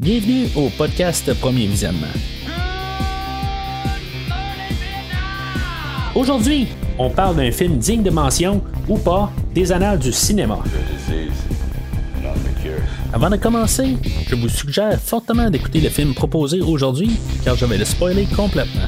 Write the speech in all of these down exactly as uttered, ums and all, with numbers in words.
Bienvenue au podcast Premier Visionnement. Aujourd'hui, on parle d'un film digne de mention, ou pas, des annales du cinéma. Avant de commencer, je vous suggère fortement d'écouter le film proposé aujourd'hui, car je vais le spoiler complètement.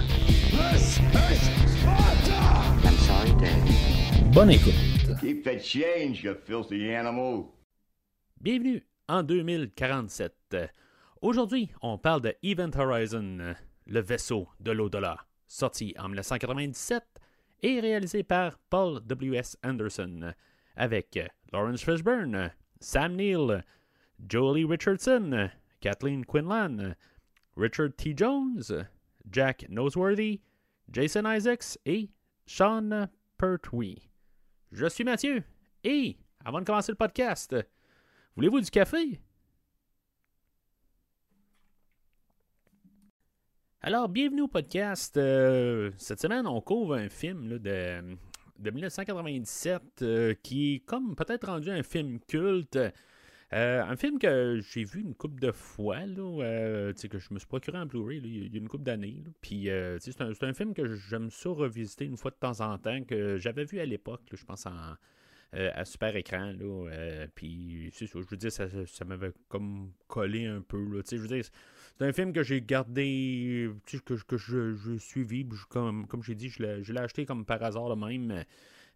Bonne écoute. Keep the change, you filthy animal. Bienvenue en deux mille quarante-sept. Aujourd'hui, on parle de Event Horizon, le vaisseau de l'au-delà, sorti en dix-neuf cent quatre-vingt-dix-sept et réalisé par Paul W S Anderson, avec Lawrence Fishburne, Sam Neill, Joely Richardson, Kathleen Quinlan, Richard T. Jones, Jack Noseworthy, Jason Isaacs et Sean Pertwee. Je suis Mathieu et, avant de commencer le podcast, voulez-vous du café? Alors, bienvenue au podcast. Euh, cette semaine, on couvre un film là, de, de dix-neuf cent quatre-vingt-dix-sept euh, qui est comme peut-être rendu un film culte. Euh, un film que j'ai vu une couple de fois, là, euh, que je me suis procuré en Blu-ray là, il y a une couple d'années. Là. Puis, euh, c'est, un, c'est un film que j'aime ça revisiter une fois de temps en temps, que j'avais vu à l'époque, là, je pense en, euh, à super écran. Là, euh, puis, c'est ça, je veux dire, ça, ça m'avait comme collé un peu. Là, je veux dire, c'est un film que j'ai gardé, que, que je, je suivi, je, comme, comme j'ai dit, je l'ai, je l'ai acheté comme par hasard le même.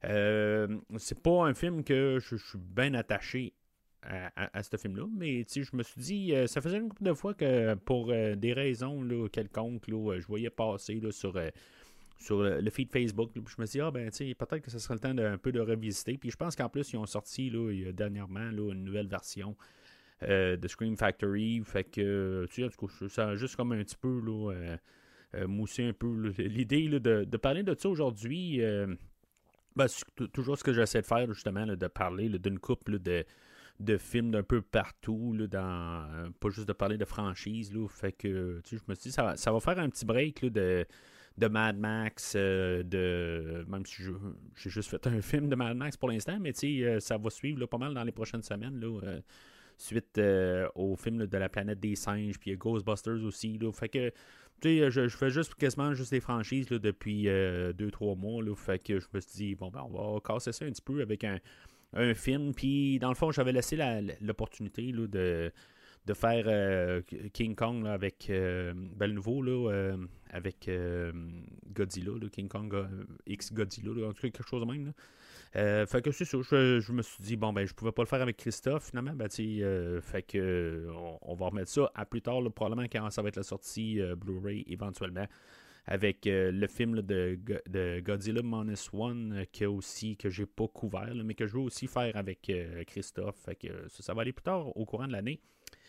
Euh, c'est pas un film que je, je suis bien attaché à, à, à ce film-là, mais je me suis dit, euh, ça faisait une couple de fois que pour euh, des raisons là, quelconques, là, je voyais passer là, sur, euh, sur le feed Facebook, là, puis je me suis dit, ah ben, tu sais, peut-être que ce serait le temps d'un peu de revisiter. Puis je pense qu'en plus, ils ont sorti là, il y a dernièrement là, une nouvelle version. Euh, de Scream Factory, fait que, tu sais, en tout cas, ça a juste comme un petit peu, là, euh, euh, moussé un peu, là, l'idée, là, de, de parler de ça aujourd'hui, euh, ben, c'est t- toujours ce que j'essaie de faire, justement, là, de parler là, d'une couple là, de, de films d'un peu partout, là, dans, euh, pas juste de parler de franchise, là, fait que, tu sais, je me suis dit, ça va, ça va faire un petit break, là, de de Mad Max, euh, de même si je, j'ai juste fait un film de Mad Max pour l'instant, mais tu sais, euh, ça va suivre là, pas mal dans les prochaines semaines, là, euh, suite euh, au film là, de la planète des singes, puis Ghostbusters aussi. Là. Fait que, tu sais, je, je fais juste quasiment juste des franchises là, depuis deux trois mois. Là. Fait que je me suis dit, bon, ben, on va casser ça un petit peu avec un, un film. Puis, dans le fond, j'avais laissé la, l'opportunité là, de, de faire euh, King Kong là, avec, euh, ben, le nouveau, là, euh, avec euh, Godzilla, là, King Kong euh, X Godzilla, là, en tout cas, quelque chose de même, là. Euh, fait que c'est ça, je, je me suis dit, bon, ben, je pouvais pas le faire avec Christophe, finalement, ben, tu sais, euh, fait que, euh, on, on va remettre ça à plus tard, là, probablement quand ça va être la sortie euh, Blu-ray, éventuellement, avec euh, le film là, de, de Godzilla Minus One, euh, que aussi, que j'ai pas couvert, là, mais que je veux aussi faire avec euh, Christophe, fait que ça, ça va aller plus tard, au courant de l'année.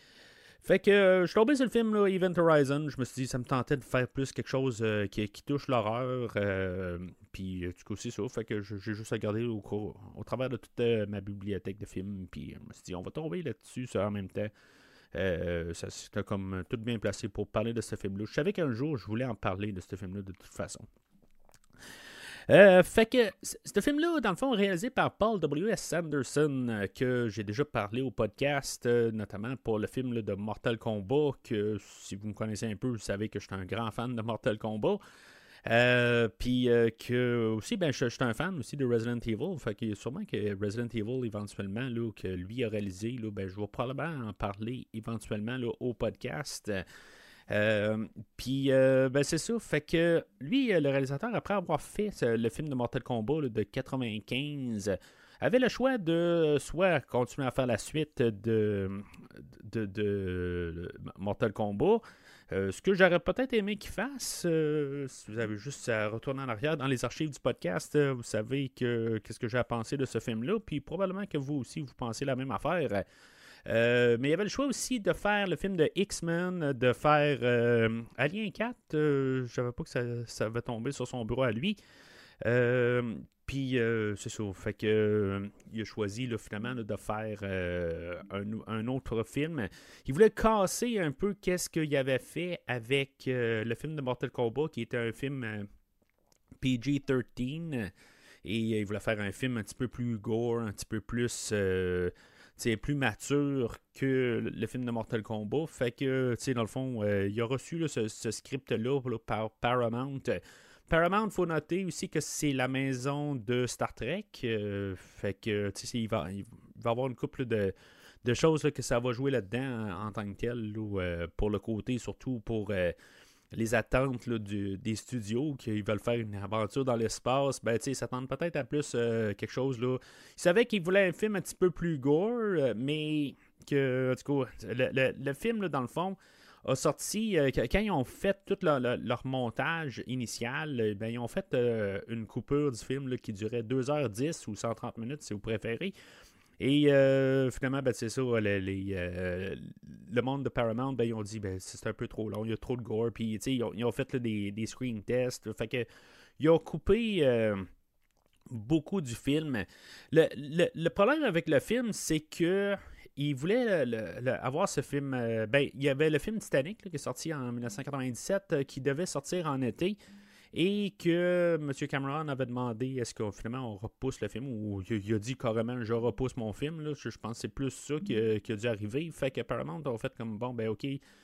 Fait que euh, je suis tombé sur le film là, Event Horizon. Je me suis dit ça me tentait de faire plus quelque chose euh, qui, qui touche l'horreur. Euh, puis du coup, c'est ça. Fait que je, j'ai juste regardé au, au travers de toute euh, ma bibliothèque de films. Puis je me suis dit, on va tomber là-dessus ça, en même temps. Euh, ça, c'était comme tout bien placé pour parler de ce film-là. Je savais qu'un jour, je voulais en parler de ce film-là de toute façon. Euh, fait que ce film-là, dans le fond, réalisé par Paul W S Anderson, euh, que j'ai déjà parlé au podcast, euh, notamment pour le film là, de Mortal Kombat, que si vous me connaissez un peu, vous savez que je suis un grand fan de Mortal Kombat. Euh, Puis euh, que aussi, ben, je, je suis un fan aussi de Resident Evil, fait que sûrement que Resident Evil, éventuellement, là, que lui a réalisé, là, ben, je vais probablement en parler éventuellement là, au podcast. Euh, Puis, euh, ben c'est ça. Fait que lui, le réalisateur, après avoir fait ce, le film de Mortal Kombat là, de quatre-vingt-quinze, avait le choix de soit continuer à faire la suite de, de, de, de Mortal Kombat. Euh, ce que j'aurais peut-être aimé qu'il fasse, euh, si vous avez juste à retourner en arrière dans les archives du podcast, euh, vous savez que, qu'est-ce que j'ai à penser de ce film-là. Puis probablement que vous aussi, vous pensez la même affaire. Euh, mais il y avait le choix aussi de faire le film de X-Men, de faire euh, Alien quatre. Euh, je savais pas que ça, ça va tomber sur son bureau à lui. Euh, Puis euh, c'est ça. Fait que euh, il a choisi là, finalement là, de faire euh, un, un autre film. Il voulait casser un peu qu'est-ce qu'il avait fait avec euh, le film de Mortal Kombat, qui était un film euh, P G treize. Et il voulait faire un film un petit peu plus gore, un petit peu plus... Euh, est plus mature que le film de Mortal Kombat. Fait que, tu sais, dans le fond, euh, il a reçu là, ce, ce script-là là, par Paramount. Paramount, il faut noter aussi que c'est la maison de Star Trek. Euh, fait que, tu sais, il va, il va y avoir une couple de, de choses là, que ça va jouer là-dedans en, en tant que tel, là, euh, pour le côté, surtout pour euh, les attentes là, du, des studios qui veulent faire une aventure dans l'espace. Ben, tu sais, ils s'attendent peut-être à plus euh, quelque chose, là. Ils savaient qu'ils voulaient un film un petit peu plus gore, euh, mais que, en tout cas, le, le, le film, là, dans le fond, a sorti, euh, quand ils ont fait tout leur, leur, leur montage initial, euh, ben, ils ont fait euh, une coupure du film là, qui durait deux heures dix ou cent trente minutes, si vous préférez. Et euh, finalement, ben, c'est ça, les, les, euh, le monde de Paramount, ben, ils ont dit ben, c'est un peu trop long, il y a trop de gore. Puis ils ont, ils ont fait là, des, des screen tests. Fait que, ils ont coupé euh, beaucoup du film. Le, le, le problème avec le film, c'est que il voulait le, le, avoir ce film. Euh, ben, il y avait le film Titanic là, qui est sorti en dix-neuf cent quatre-vingt-dix-sept, euh, qui devait sortir en été. Et que M. Cameron avait demandé est-ce que finalement on repousse le film, ou il, il a dit carrément je repousse mon film. Là. Je, je pense que c'est plus ça qui a, qui a dû arriver. Fait que Paramount a fait comme bon, ben ok,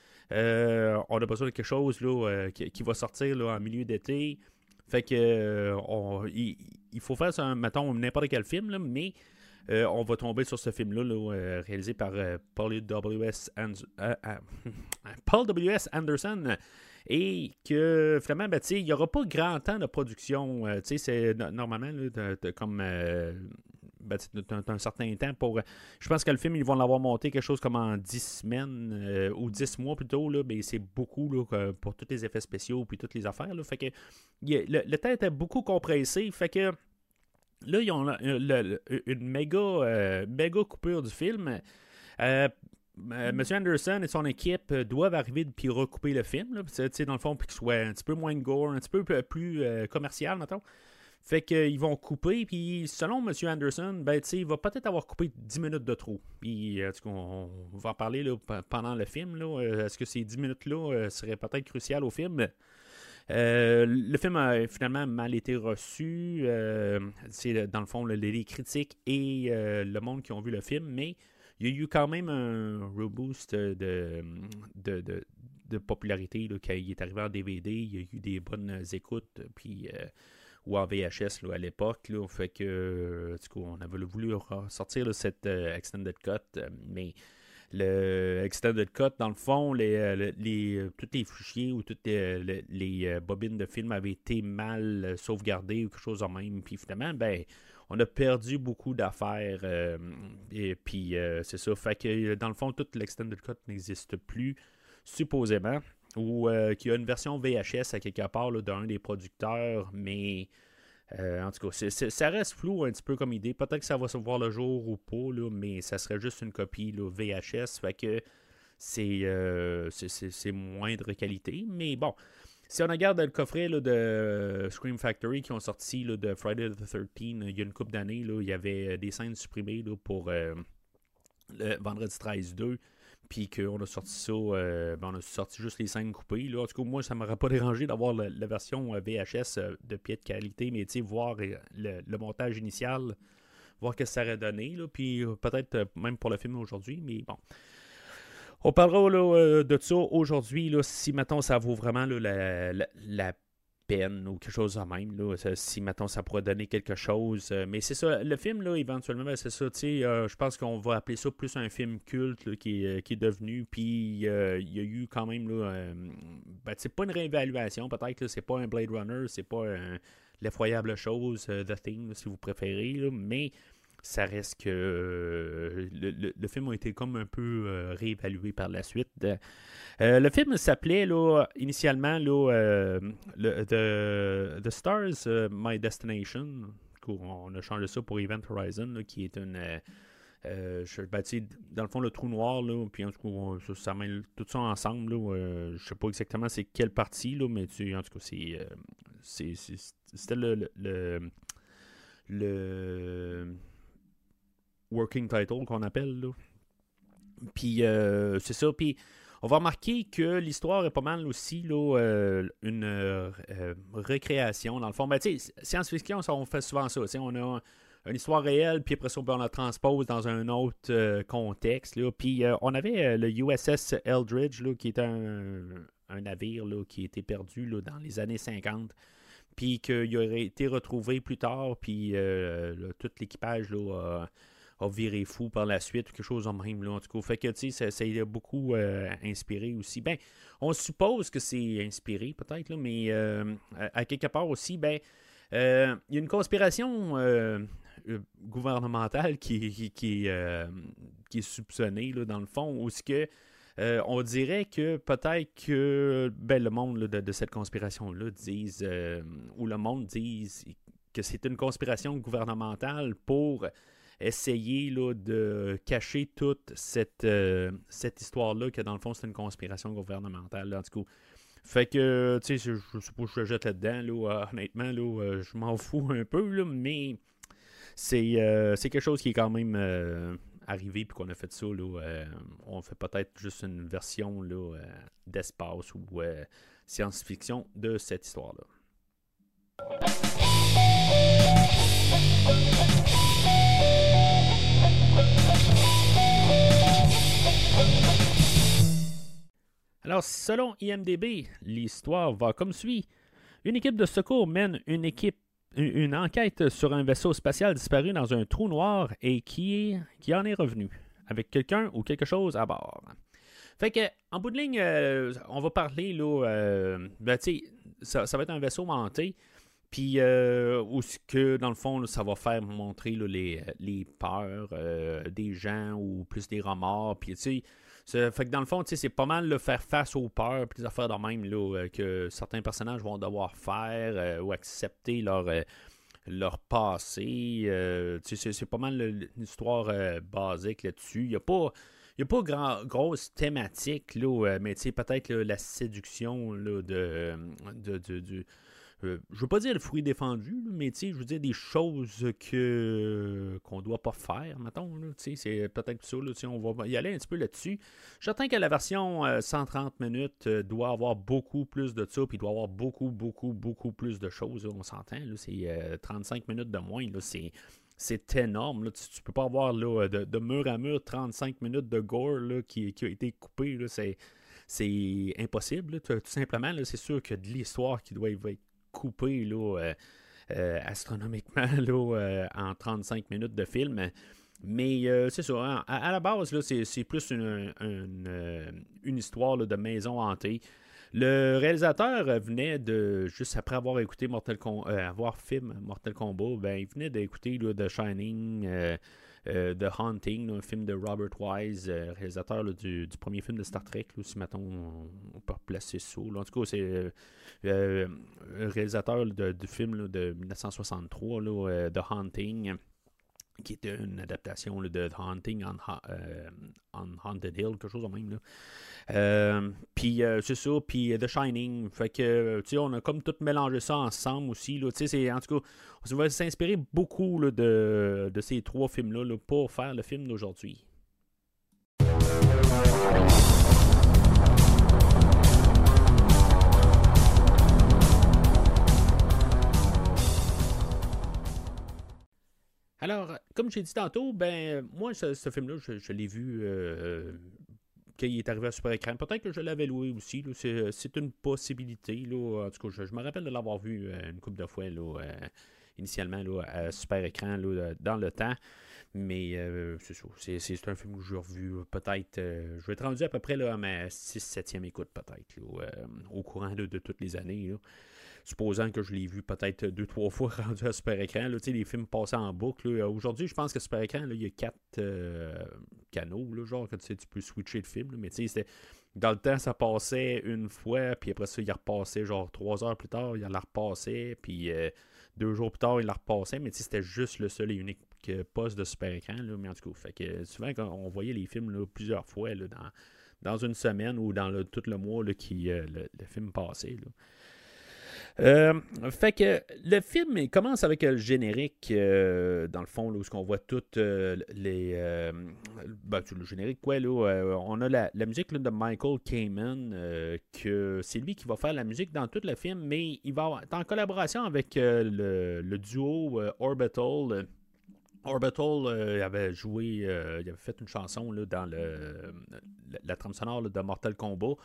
euh, on a besoin de quelque chose là, euh, qui, qui va sortir là, en milieu d'été. Fait que euh, on, il, il faut faire ça, mettons, n'importe quel film, là, mais euh, on va tomber sur ce film-là, là, euh, réalisé par euh, Paul W S. And- euh, euh, Paul W S. Anderson. Et que, finalement, ben, il n'y aura pas grand temps de production. Euh, c'est normalement là, t'as, t'as comme euh, ben, t'as, t'as un certain temps pour. Je pense que le film, ils vont l'avoir monté quelque chose comme en dix semaines euh, ou dix mois plutôt. Là, mais c'est beaucoup là, pour tous les effets spéciaux et toutes les affaires. Là, fait que a, le, le temps était beaucoup compressé. Fait que là, ils ont le, le, une méga, euh, méga coupure du film. Euh, Euh, M. Anderson et son équipe euh, doivent arriver puis recouper le film, là, dans le fond, puis qu'il soit un petit peu moins gore, un petit peu plus euh, commercial, mettons. Fait qu'ils vont couper, puis selon M. Anderson, ben, il va peut-être avoir coupé dix minutes de trop. Puis, euh, on, on va en parler là, p- pendant le film. Là, euh, est-ce que ces dix minutes-là euh, seraient peut-être cruciales au film? Euh, le film a finalement mal été reçu. Euh, c'est dans le fond le, les critiques et euh, le monde qui ont vu le film, mais il y a eu quand même un reboost de, de, de, de popularité là, quand il est arrivé en D V D. Il y a eu des bonnes écoutes, puis, euh, ou en V H S là, à l'époque. Là, fait que, euh, du coup, on avait voulu sortir là, cette euh, Extended Cut, euh, mais le Extended Cut, dans le fond, les, les, les, tous les fichiers ou toutes les, les, les bobines de film avaient été mal sauvegardées ou quelque chose de même. Puis finalement, ben, on a perdu beaucoup d'affaires. Euh, et puis, euh, c'est ça. Fait que, dans le fond, tout l'Extended Cut n'existe plus, supposément. Ou euh, qu'il y a une version V H S à quelque part là, d'un des producteurs, mais euh, en tout cas, c'est, c'est, ça reste flou un petit peu comme idée. Peut-être que ça va se voir le jour ou pas, là, mais ça serait juste une copie là, V H S. Fait que c'est, euh, c'est, c'est, c'est moindre qualité. Mais bon, si on regarde le coffret là, de Scream Factory qui ont sorti là, de Friday the thirteenth, il y a une couple d'années, là, il y avait des scènes supprimées là, pour euh, le Vendredi treize deux. Puis qu'on a sorti ça, euh, ben on a sorti juste les scènes coupées. Là. En tout cas, moi, ça ne m'aurait pas dérangé d'avoir la, la version V H S de pied de qualité, mais tu sais, voir le, le montage initial, voir ce que ça aurait donné. Là. Puis peut-être même pour le film aujourd'hui, mais bon. On parlera là, de ça aujourd'hui, là, si, mettons, ça vaut vraiment là, la, la, la peine ou quelque chose de même, là, si, mettons, ça pourrait donner quelque chose. Mais c'est ça, le film, là, éventuellement, ben, c'est ça, tu sais, euh, je pense qu'on va appeler ça plus un film culte là, qui, est, qui est devenu, puis euh, il y a eu quand même, là, euh, ben, c'est pas une réévaluation, peut-être, là, c'est pas un Blade Runner, c'est pas un, l'effroyable chose, uh, The Thing, là, si vous préférez, là, mais ça reste que euh, le, le, le film a été comme un peu euh, réévalué par la suite. Euh, le film s'appelait là, initialement là, euh, le, The, The Stars, uh, My Destination. On a changé ça pour Event Horizon, là, qui est une... Euh, euh, je, ben, dans le fond, le trou noir, là, puis en tout cas, ça, ça mêle tout ça ensemble. Là, euh, je sais pas exactement c'est quelle partie, là, mais tu, en tout cas, c'est, euh, c'est, c'est, c'était le... le, le, le working title qu'on appelle là. Puis euh, c'est ça. Puis on va remarquer que l'histoire est pas mal aussi là, euh, une euh, recréation dans le fond. Ben, tu sais, science-fiction, ça, on fait souvent ça. On a une histoire réelle, puis après ça, ben, on la transpose dans un autre euh, contexte. Là. Puis euh, on avait euh, le U S S Eldridge, là, qui est un, un navire là, qui a été perdu là, dans les années cinquante, puis qu'il aurait été retrouvé plus tard, puis euh, là, tout l'équipage là, a, a viré fou par la suite, ou quelque chose en même. Là, en tout cas, fait que tu sais, ça, ça a beaucoup euh, inspiré aussi. Ben, on suppose que c'est inspiré peut-être, là, mais euh, à, à quelque part aussi, ben, il euh, y a une conspiration euh, gouvernementale qui, qui, qui, euh, qui est soupçonnée, là, dans le fond, où ce que Euh, on dirait que peut-être que ben, le monde là, de, de cette conspiration-là dise, euh, ou le monde dise que c'est une conspiration gouvernementale pour essayer là, de cacher toute cette, euh, cette histoire-là, que dans le fond, c'est une conspiration gouvernementale. Là, en tout cas. Fait que, tu sais, je, je sais pas que je le jette là-dedans, là, honnêtement, là, euh, je m'en fous un peu, là, mais c'est, euh, c'est quelque chose qui est quand même... Euh, arrivé puis qu'on a fait ça, là, euh, on fait peut-être juste une version là, euh, d'espace ou euh, science-fiction de cette histoire-là. Alors, selon I M D B, l'histoire va comme suit. Une équipe de secours mène une équipe une enquête sur un vaisseau spatial disparu dans un trou noir et qui, est, qui en est revenu, avec quelqu'un ou quelque chose à bord. Fait que, en bout de ligne, euh, on va parler, là, euh, ben, tu sais, ça, ça va être un vaisseau hanté, puis euh, où ce que, dans le fond, là, ça va faire montrer là, les, les peurs euh, des gens ou plus des remords, puis tu sais, ça fait que dans le fond, c'est pas mal de faire face aux peurs et les affaires de même là, que certains personnages vont devoir faire euh, ou accepter leur, euh, leur passé. Euh, c'est, c'est pas mal une histoire euh, basique là-dessus. Il n'y a pas, il y a pas grand, grosse thématique, là, mais peut-être là, la séduction là, de, de, de, de Euh, je veux pas dire le fruit défendu, mais je veux dire des choses que qu'on doit pas faire, mettons. Là, c'est peut-être ça, là, on va y aller un petit peu là-dessus. J'attends que la version euh, cent trente minutes euh, doit avoir beaucoup plus de ça, puis doit avoir beaucoup, beaucoup, beaucoup plus de choses. Là, on s'entend, là, c'est euh, trente-cinq minutes de moins. Là, c'est, c'est énorme. Là, tu, tu peux pas avoir là, de, de mur à mur trente-cinq minutes de gore là, qui, qui a été coupé. Là, c'est, c'est impossible. Là, tout, tout simplement, là, c'est sûr qu'il y a de l'histoire qui doit être coupé là, euh, euh, astronomiquement là, euh, en trente-cinq minutes de film. Mais euh, c'est ça, hein, à, à la base, là, c'est, c'est plus une, une, une histoire là, de maison hantée. Le réalisateur euh, venait de, juste après avoir écouté Mortal Kombat, euh, avoir film Mortal Kombat, ben, il venait d'écouter là, The Shining, euh, euh, The Haunting, là, un film de Robert Wise, euh, réalisateur là, du, du premier film de Star Trek, là, si mettons on, on peut replacer ça. Là. En tout cas, c'est euh, euh, réalisateur de, du film là, de dix-neuf cent soixante-trois, là, euh, The Haunting, qui était une adaptation là, de The Haunting on, euh, on Haunted Hill, quelque chose de même. Là. Euh, puis euh, c'est ça, puis The Shining. Fait que, tu sais, on a comme tout mélangé ça ensemble aussi. Là, c'est, en tout cas, on va s'inspirer beaucoup là, de, de ces trois films-là là, pour faire le film d'aujourd'hui. Alors, comme j'ai dit tantôt, ben moi, ce, ce film-là, je, je l'ai vu euh, quand il est arrivé à Super Écran. Peut-être que je l'avais loué aussi. Là, c'est, c'est une possibilité. Là. En tout cas, je, je me rappelle de l'avoir vu euh, une couple de fois là, euh, initialement là, à Super Écran là, dans le temps. Mais euh, c'est ça. C'est, c'est un film que j'ai revu peut-être. Euh, je vais être rendu à peu près là, à ma six septième écoute, peut-être, là, euh, au courant de, de toutes les années. Là. Supposant que je l'ai vu peut-être deux, trois fois rendu à Super Écran. Là, les films passés en boucle. Là. Aujourd'hui, je pense que Super Écran, là, il y a quatre euh, canaux. Là, genre que tu peux switcher le film. Là, mais c'était, dans le temps, ça passait une fois. Puis après ça, il repassait genre trois heures plus tard. Il la repassait. Puis euh, deux jours plus tard, il la repassait. Mais c'était juste le seul et unique poste de Super Écran. Là, mais en tout cas, fait que souvent, quand on voyait les films là, plusieurs fois là, dans, dans une semaine ou dans le, tout le mois là, qui euh, le, le film passait. Là. Euh, fait que le film commence avec le générique euh, dans le fond là, où on voit toutes euh, les euh, ben, le générique quoi là, euh, on a la, la musique là, de Michael Kamen euh, que c'est lui qui va faire la musique dans tout le film, mais il va être en collaboration avec euh, le, le duo euh, Orbital euh, Orbital euh, avait joué, euh, il avait fait une chanson là, dans le, la, la trame sonore là, de Mortal Kombat.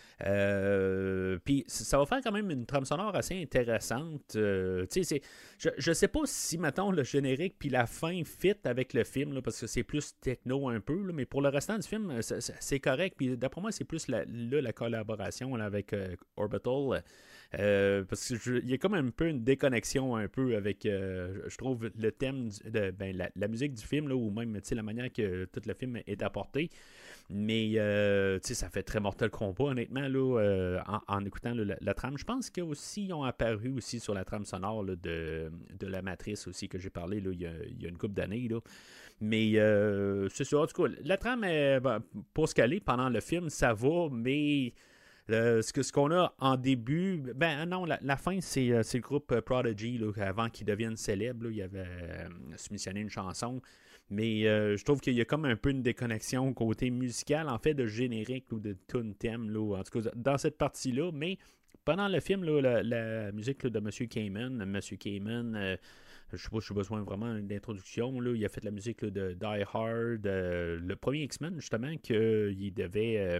Euh, Puis ça va faire quand même une trame sonore assez intéressante. Euh, je, je sais pas si, mettons, le générique puis la fin fit avec le film, là, parce que c'est plus techno un peu, là, mais pour le restant du film, c'est, c'est correct. Puis d'après moi, c'est plus la, là, la collaboration là, avec euh, Orbital. Euh, parce qu'il y a comme un peu une déconnexion un peu avec, euh, je trouve, le thème, de, ben, la, la musique du film, là, ou même la manière que tout le film est apporté. Mais euh, ça fait très Mortal Kombat, honnêtement, là, euh, en, en écoutant là, la, la trame. Je pense qu'aussi ils ont apparu aussi sur la trame sonore là, de, de la Matrice aussi que j'ai parlé là, il, y a, il y a une couple d'années. Là. Mais euh, c'est ça, en tout cas, la trame, est, ben, pour ce qu'elle est pendant le film, ça va, mais euh, ce, que, ce qu'on a en début, ben non, la, la fin, c'est, c'est le groupe Prodigy, là, avant qu'ils deviennent célèbres. Là, il avait euh, soumissionné une chanson. Mais euh, je trouve qu'il y a comme un peu une déconnexion côté musical, en fait, de générique ou de tune thème, là, en tout cas, dans cette partie-là. Mais pendant le film, là, la, la musique là, de M. Kamen, M. Kamen, euh, je sais pas si j'ai besoin vraiment d'introduction. Là, il a fait la musique là, de Die Hard, euh, le premier X-Men, justement, qu'il devait. Euh,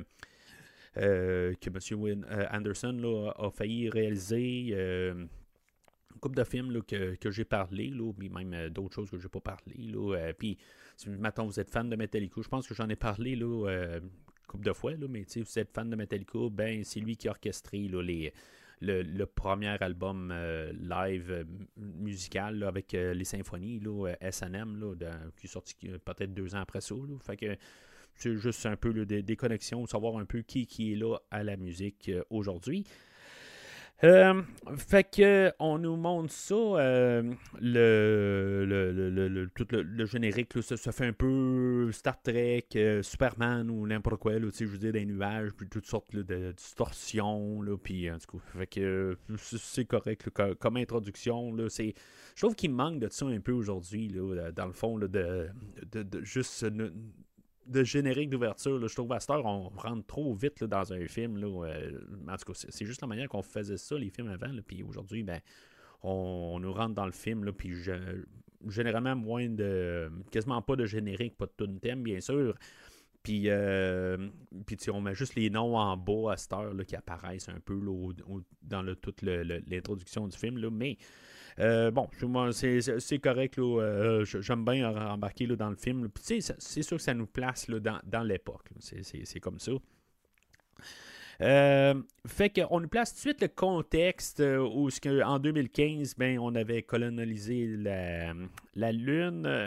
euh, que M. Win, euh, Anderson là, a failli réaliser. Euh, une couple de films là, que, que j'ai parlé, là, mais même euh, d'autres choses que j'ai pas parlé. Là, euh, puis, si maintenant vous êtes fan de Metallica, je pense que j'en ai parlé là, euh, une couple de fois, là, mais si vous êtes fan de Metallica, ben c'est lui qui a orchestré là, les, le, le premier album euh, live euh, musical là, avec euh, les symphonies, là, S and M, là, de, qui est sorti euh, peut-être deux ans après ça. Là, fait que c'est juste un peu là, des, des connexions, savoir un peu qui, qui est là à la musique euh, aujourd'hui. Euh, fait que on nous montre ça, euh, le, le, le, le, le, tout le, le générique, là, ça, ça fait un peu Star Trek, euh, Superman ou n'importe quoi, là, je veux dire, des nuages, puis toutes sortes là, de distorsions, là, puis en tout cas, fait que euh, c'est correct là, comme introduction, là, c'est, je trouve qu'il manque de ça un peu aujourd'hui, là, dans le fond, là, de, de, de juste de générique d'ouverture, là, je trouve à cette heure, on rentre trop vite là, dans un film. Là, euh, en tout cas, c'est, c'est juste la manière qu'on faisait ça, les films avant. Là, puis aujourd'hui, ben, on, on nous rentre dans le film. Là, puis je, généralement, moins de. Quasiment pas de générique, pas de tune thème, bien sûr. Puis, euh, puis on met juste les noms en bas à cette heure là, qui apparaissent un peu là, au, au, dans le, toute le, le, l'introduction du film. Là, mais. Euh, bon, c'est, c'est, c'est correct. Là, euh, j'aime bien embarquer là, dans le film. Puis, c'est, c'est sûr que ça nous place là, dans, dans l'époque. C'est, c'est, c'est comme ça. Euh, fait qu'on nous place tout de suite le contexte euh, où en deux mille quinze, ben, on avait colonisé la, la Lune.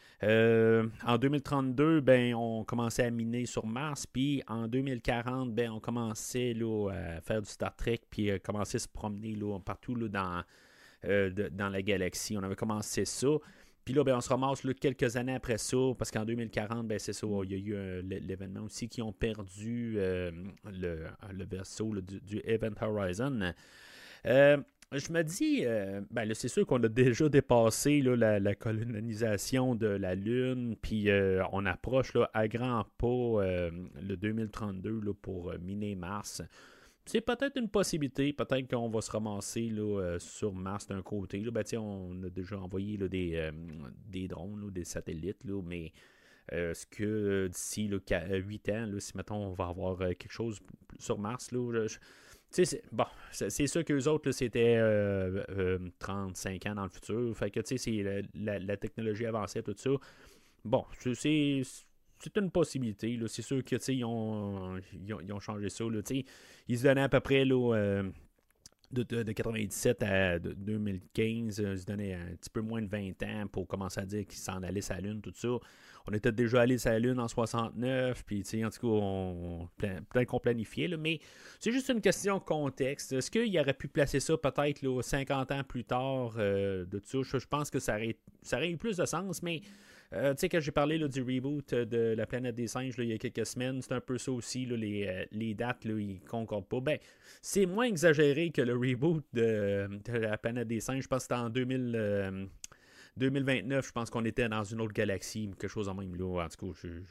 Euh, en deux mille trente-deux, ben, on commençait à miner sur Mars. Puis en deux mille quarante, ben, on commençait là, à faire du Star Trek. Puis à commencer à se promener là, partout là, dans... Euh, de, dans la galaxie. On avait commencé ça. Puis là, ben, on se ramasse là, quelques années après ça, parce qu'en deux mille quarante, ben, c'est ça, il y a eu euh, l'événement aussi qui ont perdu euh, le, le vaisseau là, du, du Event Horizon. Euh, je me dis, euh, ben, là, c'est sûr qu'on a déjà dépassé là, la, la colonisation de la Lune, puis euh, on approche là, à grands pas euh, le deux mille trente-deux là, pour euh, miner Mars. C'est peut-être une possibilité. Peut-être qu'on va se ramasser là, euh, sur Mars d'un côté. Là. Ben, on a déjà envoyé là, des, euh, des drones, là, des satellites, là, mais euh, est-ce que euh, d'ici là, huit ans, là, si mettons, on va avoir euh, quelque chose sur Mars, là, je, c'est, bon, c'est, c'est sûr qu'eux autres, là, c'était euh, euh, trente-cinq ans dans le futur. Fait que c'est la, la, la technologie avançait, tout ça. Bon, c'est... c'est c'est une possibilité. Là. C'est sûr que ils ont, ils, ont, ils ont changé ça. Là, ils se donnaient à peu près là, euh, de, de, de quatre-vingt-dix-sept à deux mille quinze. Ils se donnaient un petit peu moins de vingt ans pour commencer à dire qu'ils s'en allaient sur la Lune, tout ça. On était déjà allé sur la Lune en soixante-neuf. Puis, en tout cas, on, peut-être qu'on planifiait. Là, mais c'est juste une question de contexte. Est-ce qu'il aurait pu placer ça peut-être là, cinquante ans plus tard euh, de tout ça? Je pense que ça aurait, ça aurait eu plus de sens, mais... Euh, tu sais, quand j'ai parlé là, du reboot de La Planète des Singes là, il y a quelques semaines, c'est un peu ça aussi, là, les, euh, les dates, là, ils ne concordent pas. Ben, c'est moins exagéré que le reboot de, de La Planète des Singes. Je pense que c'était en deux mille, euh, deux mille vingt-neuf, je pense qu'on était dans une autre galaxie, quelque chose en même. Là. En tout cas, je, je,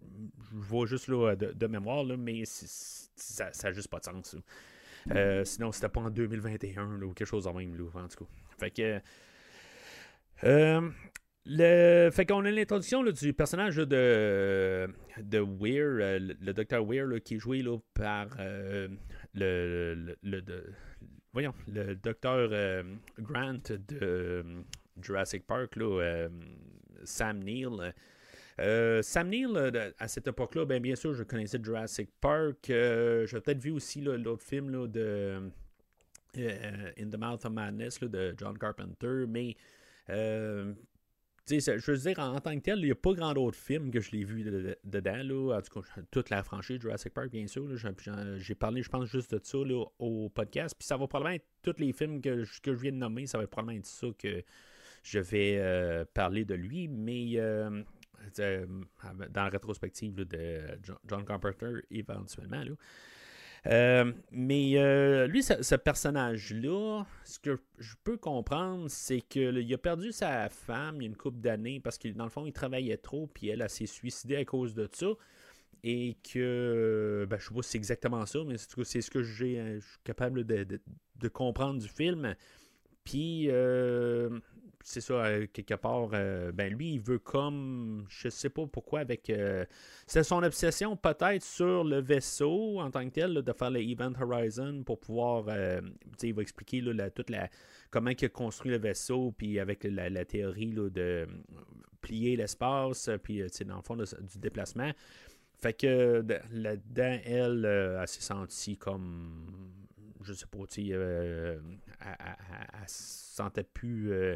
je vois juste là, de, de mémoire, là, mais c'est, c'est, ça n'a juste pas de sens. Euh, sinon, c'était pas en deux mille vingt et un là, ou quelque chose en même. Là, en tout cas. Fait que... Euh, Le... Fait qu'on a l'introduction là, du personnage là, de, de Weir, euh, le, le docteur Weir, là, qui est joué là, par euh, le, le, le de, voyons, le docteur euh, Grant de euh, Jurassic Park, là, euh, Sam Neill. Euh, Sam Neill, euh, à cette époque-là, ben, bien sûr, je connaissais Jurassic Park. Euh, J'ai peut-être vu aussi là, l'autre film là, de euh, In the Mouth of Madness là, de John Carpenter, mais euh, je veux dire, en, en tant que tel, il n'y a pas grand d'autres films que je l'ai vu de, de, dedans. Là. En tout cas, toute la franchise Jurassic Park, bien sûr. J'ai parlé, je pense, juste de ça là, au podcast. Puis ça va probablement être tous les films que, que je viens de nommer. Ça va probablement être ça que je vais euh, parler de lui. Mais euh, euh, dans la rétrospective là, de John Carpenter, éventuellement. Là. Euh, mais euh, lui, ce, ce personnage-là, ce que je peux comprendre, c'est qu'il a perdu sa femme il y a une couple d'années parce que dans le fond, il travaillait trop, puis elle, elle s'est suicidée à cause de ça. Et que, ben, je sais pas si c'est exactement ça, mais c'est ce que j'ai, je suis capable de, de, de comprendre du film. Puis, euh, c'est ça, euh, quelque part, euh, ben lui, il veut comme, je sais pas pourquoi, avec, euh, c'est son obsession peut-être sur le vaisseau en tant que tel, là, de faire le Event Horizon pour pouvoir, euh, tu sais, il va expliquer là, la, toute la, comment il a construit le vaisseau, puis avec la, la théorie là, de plier l'espace, puis, tu sais, dans le fond, là, du déplacement. Fait que là-dedans, elle, euh, elle s'est sentie comme, je sais pas, tu sais, euh, elle, elle, elle, elle se sentait plus... Euh,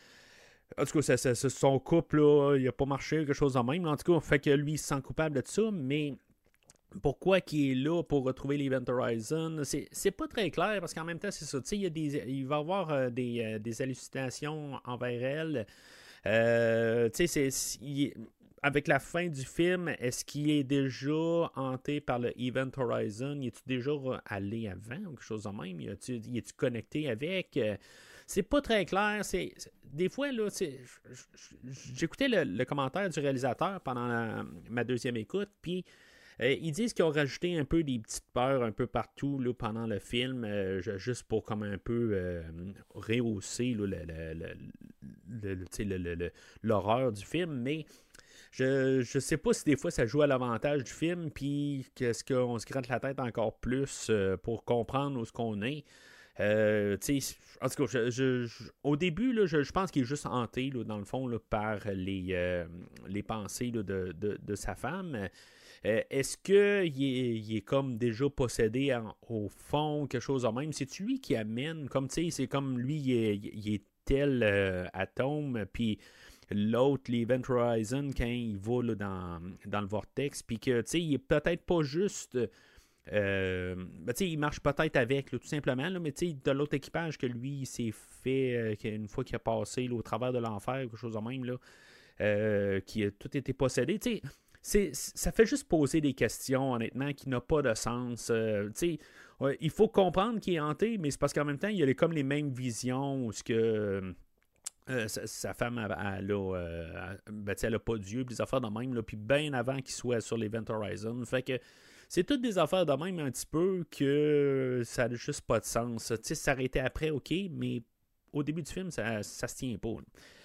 en tout cas, ça, ça, ça, son couple, là, il n'a pas marché, quelque chose de même. En tout cas, fait que lui, il se sent coupable de ça, mais pourquoi qu'il est là pour retrouver l'Event Horizon, c'est, c'est pas très clair, parce qu'en même temps, c'est ça, tu sais, il, y a des, il va y avoir euh, des, euh, des hallucinations envers elle. Euh, tu sais, c'est... Il, avec la fin du film, est-ce qu'il est déjà hanté par le Event Horizon? Y est-tu déjà allé avant ou quelque chose de même? Y est-tu connecté avec? C'est pas très clair. C'est, c'est des fois, là, c'est, j'écoutais le, le commentaire du réalisateur pendant la, ma deuxième écoute, puis euh, ils disent qu'ils ont rajouté un peu des petites peurs un peu partout là, pendant le film, euh, juste pour comme un peu euh, rehausser là, le, le, le, le, le, l'horreur du film, mais Je, je sais pas si des fois ça joue à l'avantage du film, puis qu'est-ce qu'on se gratte la tête encore plus euh, pour comprendre où ce qu'on est. Euh, en tout cas, je, je, je, au début, là, je, je pense qu'il est juste hanté, là, dans le fond, là, par les, euh, les pensées là, de, de, de sa femme. Euh, est-ce qu'il est, il est comme déjà possédé en, au fond, quelque chose de même? C'est-tu lui qui amène, comme tu sais, c'est comme lui, il est, il est tel euh, atome, puis l'autre, l'Event Horizon, quand il va là, dans, dans le vortex, puis que, tu sais, il est peut-être pas juste... Euh, ben, tu sais, il marche peut-être avec, là, tout simplement, là, mais tu sais, de l'autre équipage que lui, il s'est fait, euh, une fois qu'il a passé là, au travers de l'enfer, quelque chose de même, là, euh, qui a tout été possédé, tu sais, c'est, ça fait juste poser des questions, honnêtement, qui n'ont pas de sens. Euh, tu sais, ouais, il faut comprendre qu'il est hanté, mais c'est parce qu'en même temps, il y a les, comme les mêmes visions, où ce que... Euh, sa, sa femme, elle, elle, a, euh, ben, elle a pas Dieu, puis des affaires de même, là, puis bien avant qu'il soit sur l'Event Horizon. Fait que c'est toutes des affaires de même un petit peu que ça n'a juste pas de sens. Tu sais, ça aurait été après, ok, mais au début du film, ça, ça se tient pas.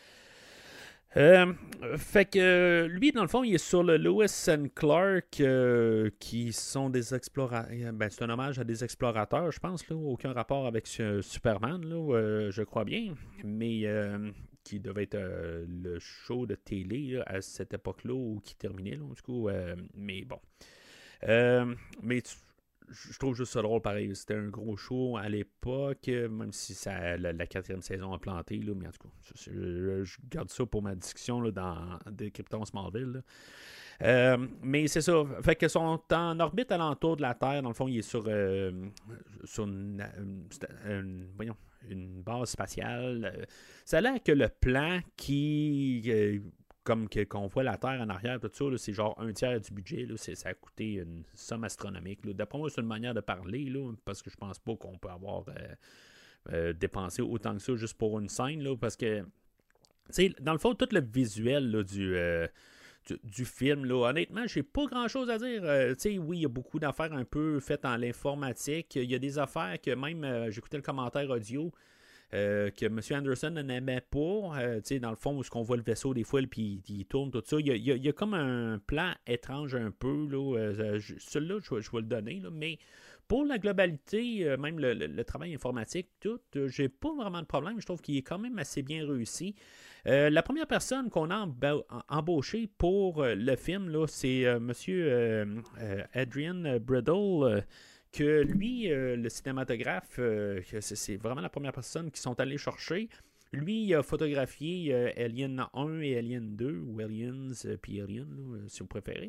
Euh, fait que lui, dans le fond, il est sur le Lewis and Clark, euh, qui sont des explorateurs. Ben, c'est un hommage à des explorateurs, je pense, là, aucun rapport avec euh, Superman, là, euh, je crois bien, mais euh, qui devait être euh, le show de télé là, à cette époque-là, ou qui terminait, là, du coup, euh, mais bon. Euh, mais tu, je trouve juste ça drôle pareil. C'était un gros show à l'époque, même si ça, la, la quatrième saison a planté, là, mais en tout cas, je, je, je garde ça pour ma discussion là, dans Décryptons Smallville. Euh, mais c'est ça. Fait que sont en orbite alentour de la Terre. Dans le fond, il est sur, euh, sur une, une, une, voyons, une base spatiale. Ça a l'air que le plan qui... Euh, comme que, qu'on voit la Terre en arrière, tout ça, là, c'est genre un tiers du budget. Là, c'est, ça a coûté une somme astronomique. Là. D'après moi, c'est une manière de parler, là, parce que je pense pas qu'on peut avoir euh, euh, dépensé autant que ça juste pour une scène. Là, parce que, tu sais, dans le fond, tout le visuel là, du, euh, du, du film, là, honnêtement, j'ai pas grand-chose à dire. Euh, tu sais, oui, il y a beaucoup d'affaires un peu faites en l'informatique. Il y a des affaires que même, euh, j'écoutais le commentaire audio, Euh, que M. Anderson n'aimait pas, euh, dans le fond, où on voit le vaisseau des fois, puis il tourne, tout ça. Il y, a, il, y a, il y a comme un plan étrange un peu, là. Euh, je, celui-là, je, je vais le donner, là, mais pour la globalité, euh, même le, le, le travail informatique, tout, euh, j'ai pas vraiment de problème. Je trouve qu'il est quand même assez bien réussi. Euh, la première personne qu'on a emba- embauchée pour euh, le film, là, c'est euh, M. Euh, euh, Adrian Bridle, euh, que lui, euh, le cinématographe, euh, c'est, c'est vraiment la première personne qui sont allés chercher. Lui, il a photographié euh, Alien un et Alien deux, ou Aliens, euh, puis Alien, là, si vous préférez.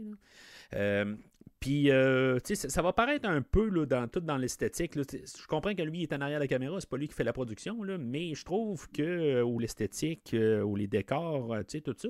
Euh, puis, euh, tu sais, ça, ça va paraître un peu là, dans, tout dans l'esthétique. Là. Je comprends que lui il est en arrière de la caméra, c'est pas lui qui fait la production, là, mais je trouve que, euh, ou l'esthétique, euh, ou les décors, euh, tu sais, tout ça,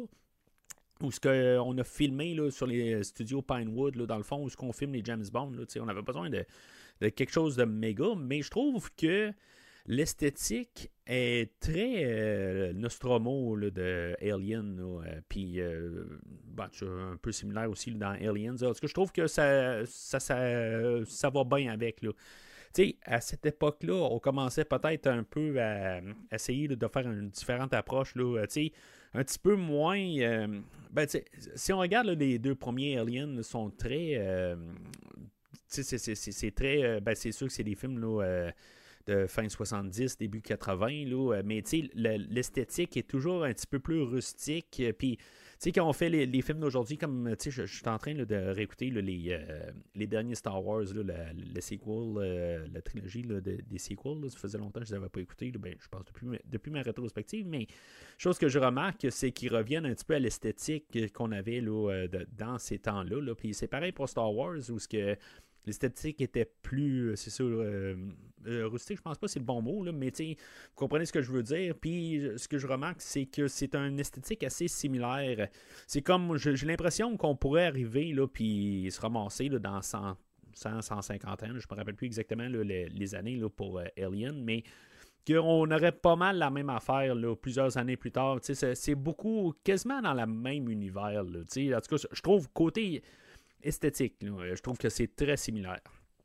ou ce qu'on a filmé là, sur les studios Pinewood, là, dans le fond, où ce qu'on filme les James Bond, là, on avait besoin de, de quelque chose de méga, mais je trouve que l'esthétique est très euh, Nostromo là, de Alien, euh, puis euh, ben, un peu similaire aussi là, dans Aliens. Parce que je trouve que ça, ça, ça, ça va bien avec. Là. T'sais, à cette époque-là, on commençait peut-être un peu à, à essayer là, de faire une différente approche. Là, un petit peu moins. Euh, ben, si on regarde là, les deux premiers Aliens, sont très. Euh, c'est, c'est, c'est, c'est très. Euh, ben, c'est sûr que c'est des films là, euh, de fin soixante-dix, début quatre-vingts, là, mais l'esthétique est toujours un petit peu plus rustique. Puis, tu sais, quand on fait les, les films d'aujourd'hui, comme, tu sais, je, je suis en train là, de réécouter là, les, euh, les derniers Star Wars, là, la, le sequel, euh, la trilogie là, de, des sequels, là, ça faisait longtemps que je ne les avais pas écoutés, là, ben, je pense depuis, depuis ma rétrospective, mais chose que je remarque, c'est qu'ils reviennent un petit peu à l'esthétique qu'on avait là, de, dans ces temps-là. Là. Puis c'est pareil pour Star Wars, où ce que l'esthétique était plus, c'est sûr, euh, euh, rustique, je pense pas que c'est le bon mot, là, mais vous comprenez ce que je veux dire. Puis ce que je remarque, c'est que c'est une esthétique assez similaire. C'est comme, j'ai l'impression qu'on pourrait arriver, là, puis se ramasser là, dans cent, cent, cent cinquante ans, là, je me rappelle plus exactement là, les, les années là, pour euh, Alien, mais qu'on aurait pas mal la même affaire là, plusieurs années plus tard. C'est, c'est beaucoup, quasiment dans le même univers. Là, en tout cas, je trouve côté esthétique, là, je trouve que c'est très similaire.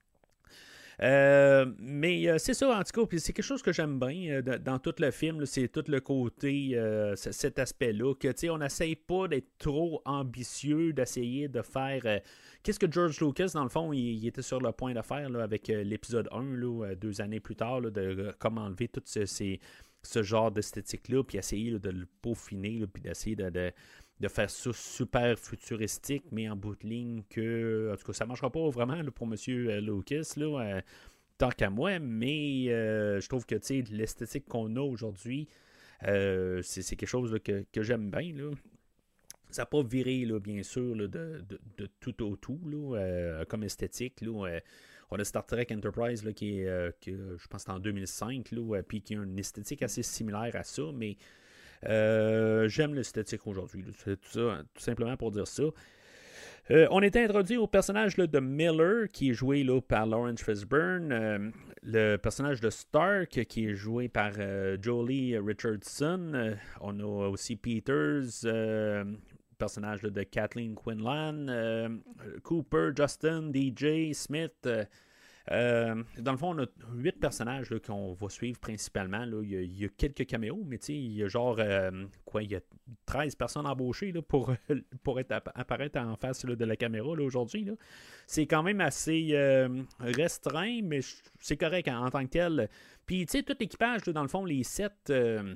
Euh, mais euh, c'est ça, en tout cas, c'est quelque chose que j'aime bien euh, dans tout le film, là, c'est tout le côté, euh, cet aspect-là, que tu sais, on n'essaye pas d'être trop ambitieux, d'essayer de faire. Euh, qu'est-ce que George Lucas, dans le fond, il, il était sur le point de faire là, avec euh, l'épisode un, là, deux années plus tard, là, de euh, comment enlever tout ce, ces, ce genre d'esthétique-là, puis essayer là, de le peaufiner, là, puis d'essayer de. de de faire ça super futuristique, mais en bout de ligne que, en tout cas, ça ne marchera pas vraiment là, pour M. Lucas, là, euh, tant qu'à moi, mais euh, je trouve que l'esthétique qu'on a aujourd'hui, euh, c'est, c'est quelque chose là, que, que j'aime bien. Là. Ça n'a pas viré, là, bien sûr, là, de, de, de tout au tout, là, euh, comme esthétique. Là, euh, on a Star Trek Enterprise, là, qui est, euh, qui, je pense, en deux mille cinq, là, puis qui a une esthétique assez similaire à ça, mais Euh, j'aime l'esthétique aujourd'hui. C'est tout ça, tout simplement pour dire ça. Euh, on est introduit au personnage là, de Miller, qui est joué là, par Lawrence Fishburne. Euh, le personnage de Stark, qui est joué par euh, Jolie Richardson. Euh, on a aussi Peters, euh, personnage là, de Kathleen Quinlan. Euh, Cooper, Justin, D J, Smith. Euh, Euh, dans le fond, on a huit personnages là, qu'on va suivre principalement. Là. Il, y a, il y a quelques caméos, mais il y a genre euh, quoi, il y a treize personnes embauchées là, pour, pour être, apparaître en face là, de la caméra là, aujourd'hui. Là. C'est quand même assez euh, restreint, mais c'est correct en, en tant que tel. Puis, tu sais, tout l'équipage, là, dans le fond, les sept euh,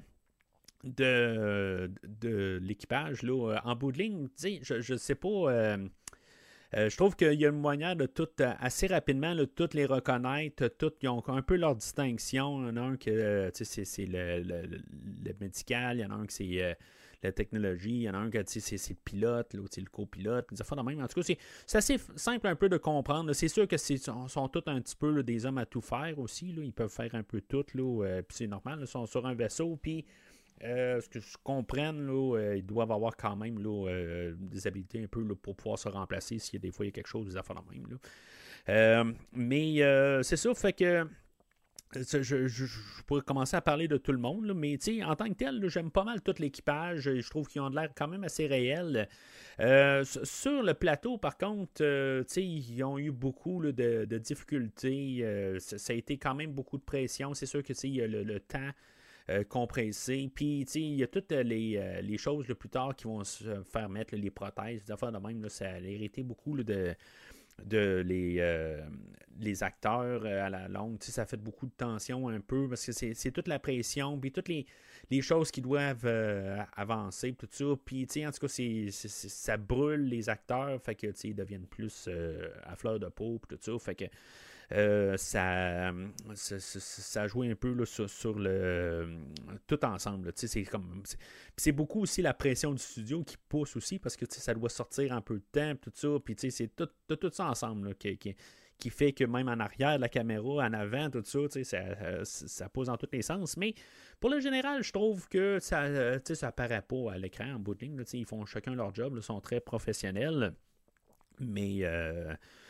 de, de l'équipage, là, en bout de ligne, tu sais, je ne sais pas. Euh, Euh, je trouve qu'il y a une manière de tout, euh, assez rapidement, de toutes les reconnaître. Toutes, ils ont un peu leur distinction. Il y en a un qui euh, c'est, c'est le, le, le médical, il y en a un qui c'est euh, la technologie, il y en a un qui c'est, c'est le pilote, l'autre c'est le copilote. Des affaires de même. En tout cas, c'est, c'est assez simple un peu de comprendre. Là. C'est sûr que c'est sont, sont tous un petit peu là, des hommes à tout faire aussi. Là. Ils peuvent faire un peu tout. Là, euh, puis c'est normal, là, ils sont sur un vaisseau. Puis Euh, ce que je comprenne, là, euh, ils doivent avoir quand même là, euh, des habiletés un peu là, pour pouvoir se remplacer s'il y a des fois il y a quelque chose, des affaires de même. Là. Euh, mais euh, c'est ça, fait que je, je, je, je pourrais commencer à parler de tout le monde, là, mais en tant que tel, là, j'aime pas mal tout l'équipage. Je trouve qu'ils ont de l'air quand même assez réels. Euh, sur le plateau, par contre, euh, ils ont eu beaucoup là, de, de difficultés. Euh, ça, ça a été quand même beaucoup de pression. C'est sûr que il y a le, le temps. euh, compressé. Puis, tu sais, il y a toutes les, euh, les choses là, plus tard qui vont se faire mettre là, les prothèses, des affaires de même. Là, ça a irrité beaucoup là, de, de les, euh, les acteurs euh, à la longue. Tu sais, ça fait beaucoup de tension un peu parce que c'est, c'est toute la pression, puis toutes les, les choses qui doivent euh, avancer, tout ça. Puis, tu sais, en tout cas, c'est, c'est, c'est, ça brûle les acteurs, fait que, tu sais, ils deviennent plus euh, à fleur de peau, puis tout ça. Fait que euh, ça, ça, ça, ça a joué un peu là, sur, sur le tout ensemble. Tu sais, c'est comme c'est, c'est beaucoup aussi la pression du studio qui pousse aussi parce que tu sais, ça doit sortir en peu de temps, tout ça. Puis tu sais, c'est tout, tout, tout ça ensemble là, qui, qui, qui fait que même en arrière de la caméra, en avant, tout ça, tu sais, ça, ça pose dans tous les sens. Mais pour le général, je trouve que ça ne ça paraît pas à l'écran en bout de ligne. Là, ils font chacun leur job, là, sont très professionnels. Mais euh,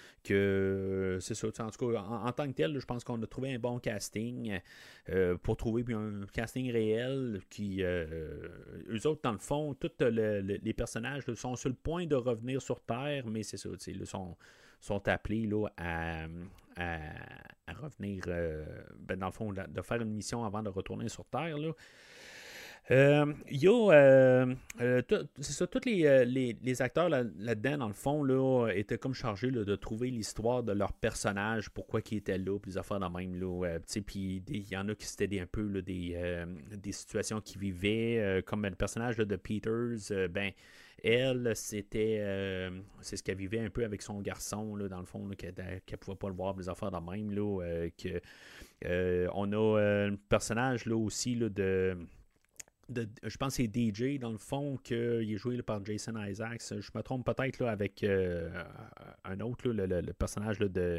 que c'est ça, en tout cas, en, en tant que tel, je pense qu'on a trouvé un bon casting euh, pour trouver un casting réel qui, euh, eux autres, dans le fond, tous le, le, les personnages là, sont sur le point de revenir sur Terre, mais c'est ça, ils sont, sont appelés là, à, à, à revenir, euh, ben, dans le fond, de faire une mission avant de retourner sur Terre, là. Il euh, y a, euh, euh, c'est ça, tous les, euh, les, les acteurs là, là-dedans, dans le fond, là, étaient comme chargés là, de trouver l'histoire de leur personnage, pourquoi ils étaient là, puis les affaires de même. Euh, puis il y en a qui c'était des, un peu là, des, euh, des situations qu'ils vivaient, euh, comme le personnage là, de Peters, euh, ben, elle, c'était euh, c'est ce qu'elle vivait un peu avec son garçon, là, dans le fond, là, qu'elle ne pouvait pas le voir, les affaires de même. Là, euh, que, euh, on a euh, un personnage là, aussi là, de. De, je pense que c'est D J, dans le fond, qu'il est joué là, par Jason Isaacs. Je me trompe peut-être là, avec euh, un autre, là, le, le personnage là, de,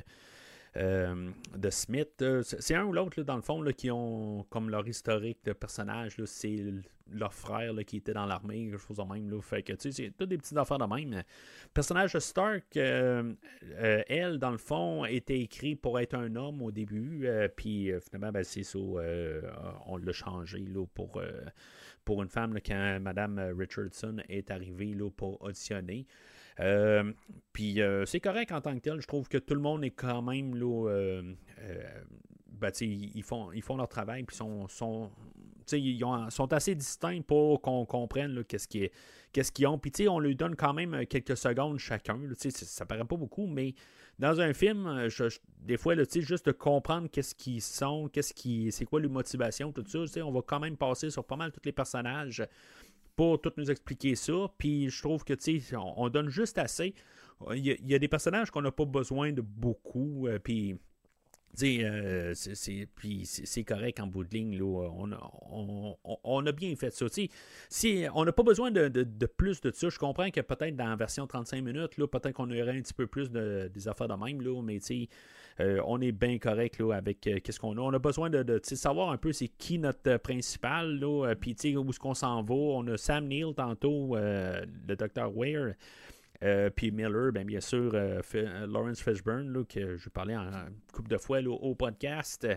euh, de Smith. C'est un ou l'autre, là, dans le fond, là, qui ont comme leur historique de personnage. Là, c'est leur frère là, qui était dans l'armée, quelque chose de même. Là. Fait que, tu sais, c'est toutes des petites affaires de même. Le personnage de Stark, euh, euh, elle, dans le fond, était écrit pour être un homme au début. Euh, puis euh, finalement, ben, c'est ça. Euh, on l'a changé là, pour, euh, pour une femme là, quand Madame Richardson est arrivée là, pour auditionner. Euh, puis euh, c'est correct en tant que tel. Je trouve que tout le monde est quand même là. Euh, euh, ben, ils, font, ils font leur travail puis sont, sont, ils ont, sont assez distincts pour qu'on comprenne là, qu'est-ce, qui est, qu'est-ce qu'ils ont. Puis on lui donne quand même quelques secondes chacun. Là, ça paraît pas beaucoup, mais dans un film, je, je, des fois, là, juste de comprendre qu'est-ce qu'ils sont, qu'est-ce qui, c'est quoi leur motivation, tout ça, on va quand même passer sur pas mal tous les personnages pour tout nous expliquer ça. Puis je trouve que, tu sais, on, on donne juste assez. Il y, a, il y a des personnages qu'on n'a pas besoin de beaucoup. Euh, puis, tu sais, euh, c'est, c'est, puis c'est, c'est correct en bout de ligne. Là, on, on, on, on a bien fait ça. Tu sais, si, on n'a pas besoin de, de, de plus de ça. Je comprends que peut-être dans la version trente-cinq minutes, là, peut-être qu'on aurait un petit peu plus de, des affaires de même. Là, mais, tu sais, Euh, on est bien correct là, avec euh, qu'est-ce qu'on a. On a besoin de, de savoir un peu c'est qui notre euh, principal, là, euh, puis où est-ce qu'on s'en va. On a Sam Neill tantôt, euh, le docteur Weir, euh, puis Miller, ben, bien sûr, euh, F- Lawrence Fishburne, là, que je parlais en une couple de fois là, au podcast.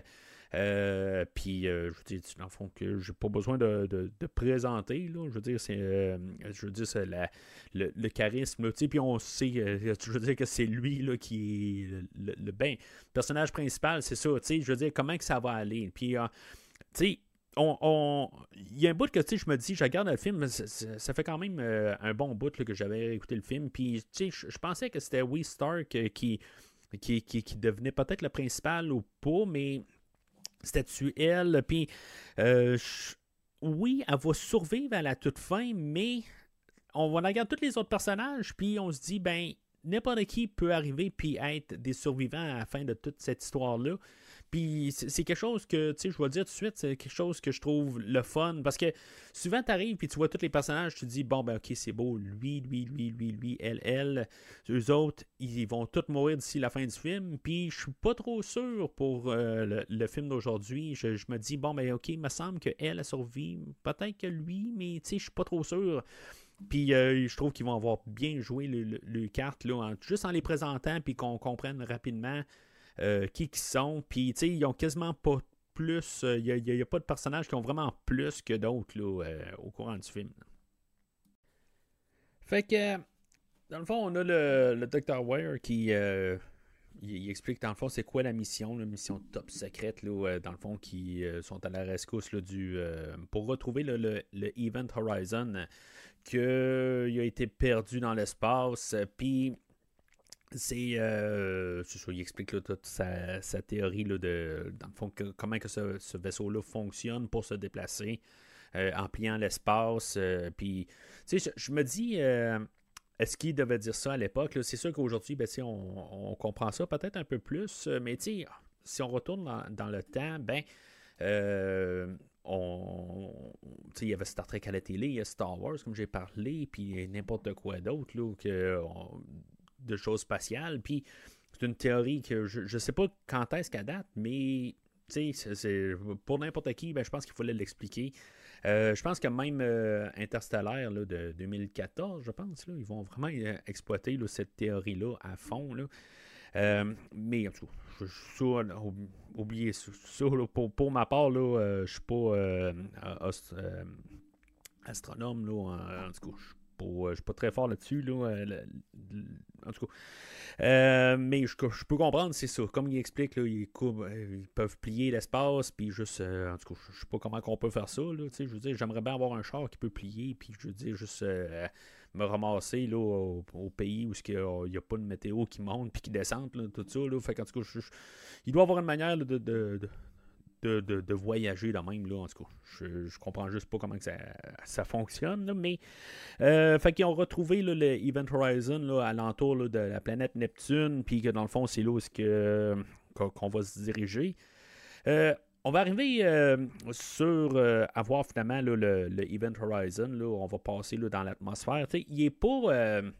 Euh, puis, euh, je veux dire, dans le fond, que j'ai pas besoin de, de, de présenter, là. Je veux dire, c'est, euh, je veux dire, c'est la, le, le charisme, tu sais, puis on sait, euh, je veux dire que c'est lui, là, qui est le, le, le ben, personnage principal, c'est ça, tu sais, je veux dire, comment que ça va aller. Puis, euh, tu sais, on, on, il y a un bout que, tu sais, je me dis, je regarde le film, ça, ça, ça fait quand même euh, un bon bout là, que j'avais écouté le film, puis, tu sais, je, je pensais que c'était Wee Stark euh, qui, qui, qui, qui devenait peut-être le principal ou pas, mais c'était-tu elle? Puis, euh, oui, elle va survivre à la toute fin, mais on va regarder tous les autres personnages, puis on se dit, ben, n'importe qui peut arriver puis être des survivants à la fin de toute cette histoire-là. Puis c'est quelque chose que, tu sais, je vais dire tout de suite, c'est quelque chose que je trouve le fun. Parce que souvent, tu arrives puis tu vois tous les personnages, tu te dis, bon, ben, ok, c'est beau, lui, lui, lui, lui, lui, elle, elle. Eux autres, ils vont tous mourir d'ici la fin du film. Puis je suis pas trop sûr pour euh, le, le film d'aujourd'hui. Je, je me dis, bon, ben, ok, il me semble qu'elle a survécu. Peut-être que lui, mais tu sais, je suis pas trop sûr. Puis euh, je trouve qu'ils vont avoir bien joué le, le, le carte, là, en, juste en les présentant, puis qu'on comprenne rapidement euh, qui ils sont. Puis, tu sais, ils ont quasiment pas plus. Il n'y a, a, a pas de personnages qui ont vraiment plus que d'autres là, euh, au courant du film. Fait que, dans le fond, on a le, le docteur Weir qui, euh, il, il explique dans le fond c'est quoi la mission, la mission top secrète, là, euh, dans le fond, qui euh, sont à la rescousse là, du, euh, pour retrouver là, le, le Event Horizon, qu'il a été perdu dans l'espace. Puis c'est, euh, c'est ça, il explique là, toute sa, sa théorie là, de, dans le fond, que, comment que ce, ce vaisseau-là fonctionne pour se déplacer euh, en pliant l'espace. Euh, puis, tu sais, je, je me dis, euh, est-ce qu'il devait dire ça à l'époque? Là? C'est sûr qu'aujourd'hui, ben, on, on comprend ça peut-être un peu plus, mais tu sais, si on retourne dans, dans le temps, ben, euh, on, il y avait Star Trek à la télé, il y a Star Wars, comme j'ai parlé, puis n'importe quoi d'autre, là, que, on, de choses spatiales. Puis c'est une théorie que je ne sais pas quand est-ce qu'elle date, mais c'est, c'est, pour n'importe qui, ben, je pense qu'il fallait l'expliquer. Euh, je pense que même euh, Interstellaire là, de deux mille quatorze, je pense, là, ils vont vraiment euh, exploiter là, cette théorie-là à fond. Là. Euh, mais en tout cas, je, je, ça, oubliez ça. ça là, pour, pour ma part, là, euh, je ne suis pas euh, ast- euh, astronome. Là, en, en tout cas, je ne suis pas très fort là-dessus. Là, euh, le, le, en tout cas. Euh, mais je, je peux comprendre, c'est ça. Comme il explique, là, ils, ils peuvent plier l'espace, puis juste. Euh, en tout cas, je ne sais pas comment on peut faire ça. Là, je veux dire, j'aimerais bien avoir un char qui peut plier, puis je veux dire, juste euh, me ramasser là, au, au pays où il n'y a, a pas de météo qui monte puis qui descend, là, tout ça. Là, fait qu'en tout cas, je, je, il doit y avoir une manière là, de. de, de De, de, de voyager là même, là, en tout cas. Je, je comprends juste pas comment que ça, ça fonctionne, là, mais euh, fait qu'ils ont retrouvé là, le Event Horizon là, alentour là, de la planète Neptune, puis que dans le fond, c'est là où que, qu'on va se diriger. Euh, on va arriver euh, sur euh, avoir finalement là, le, le Event Horizon, là, on va passer là, dans l'atmosphère. T'sais, il est pas... Euh,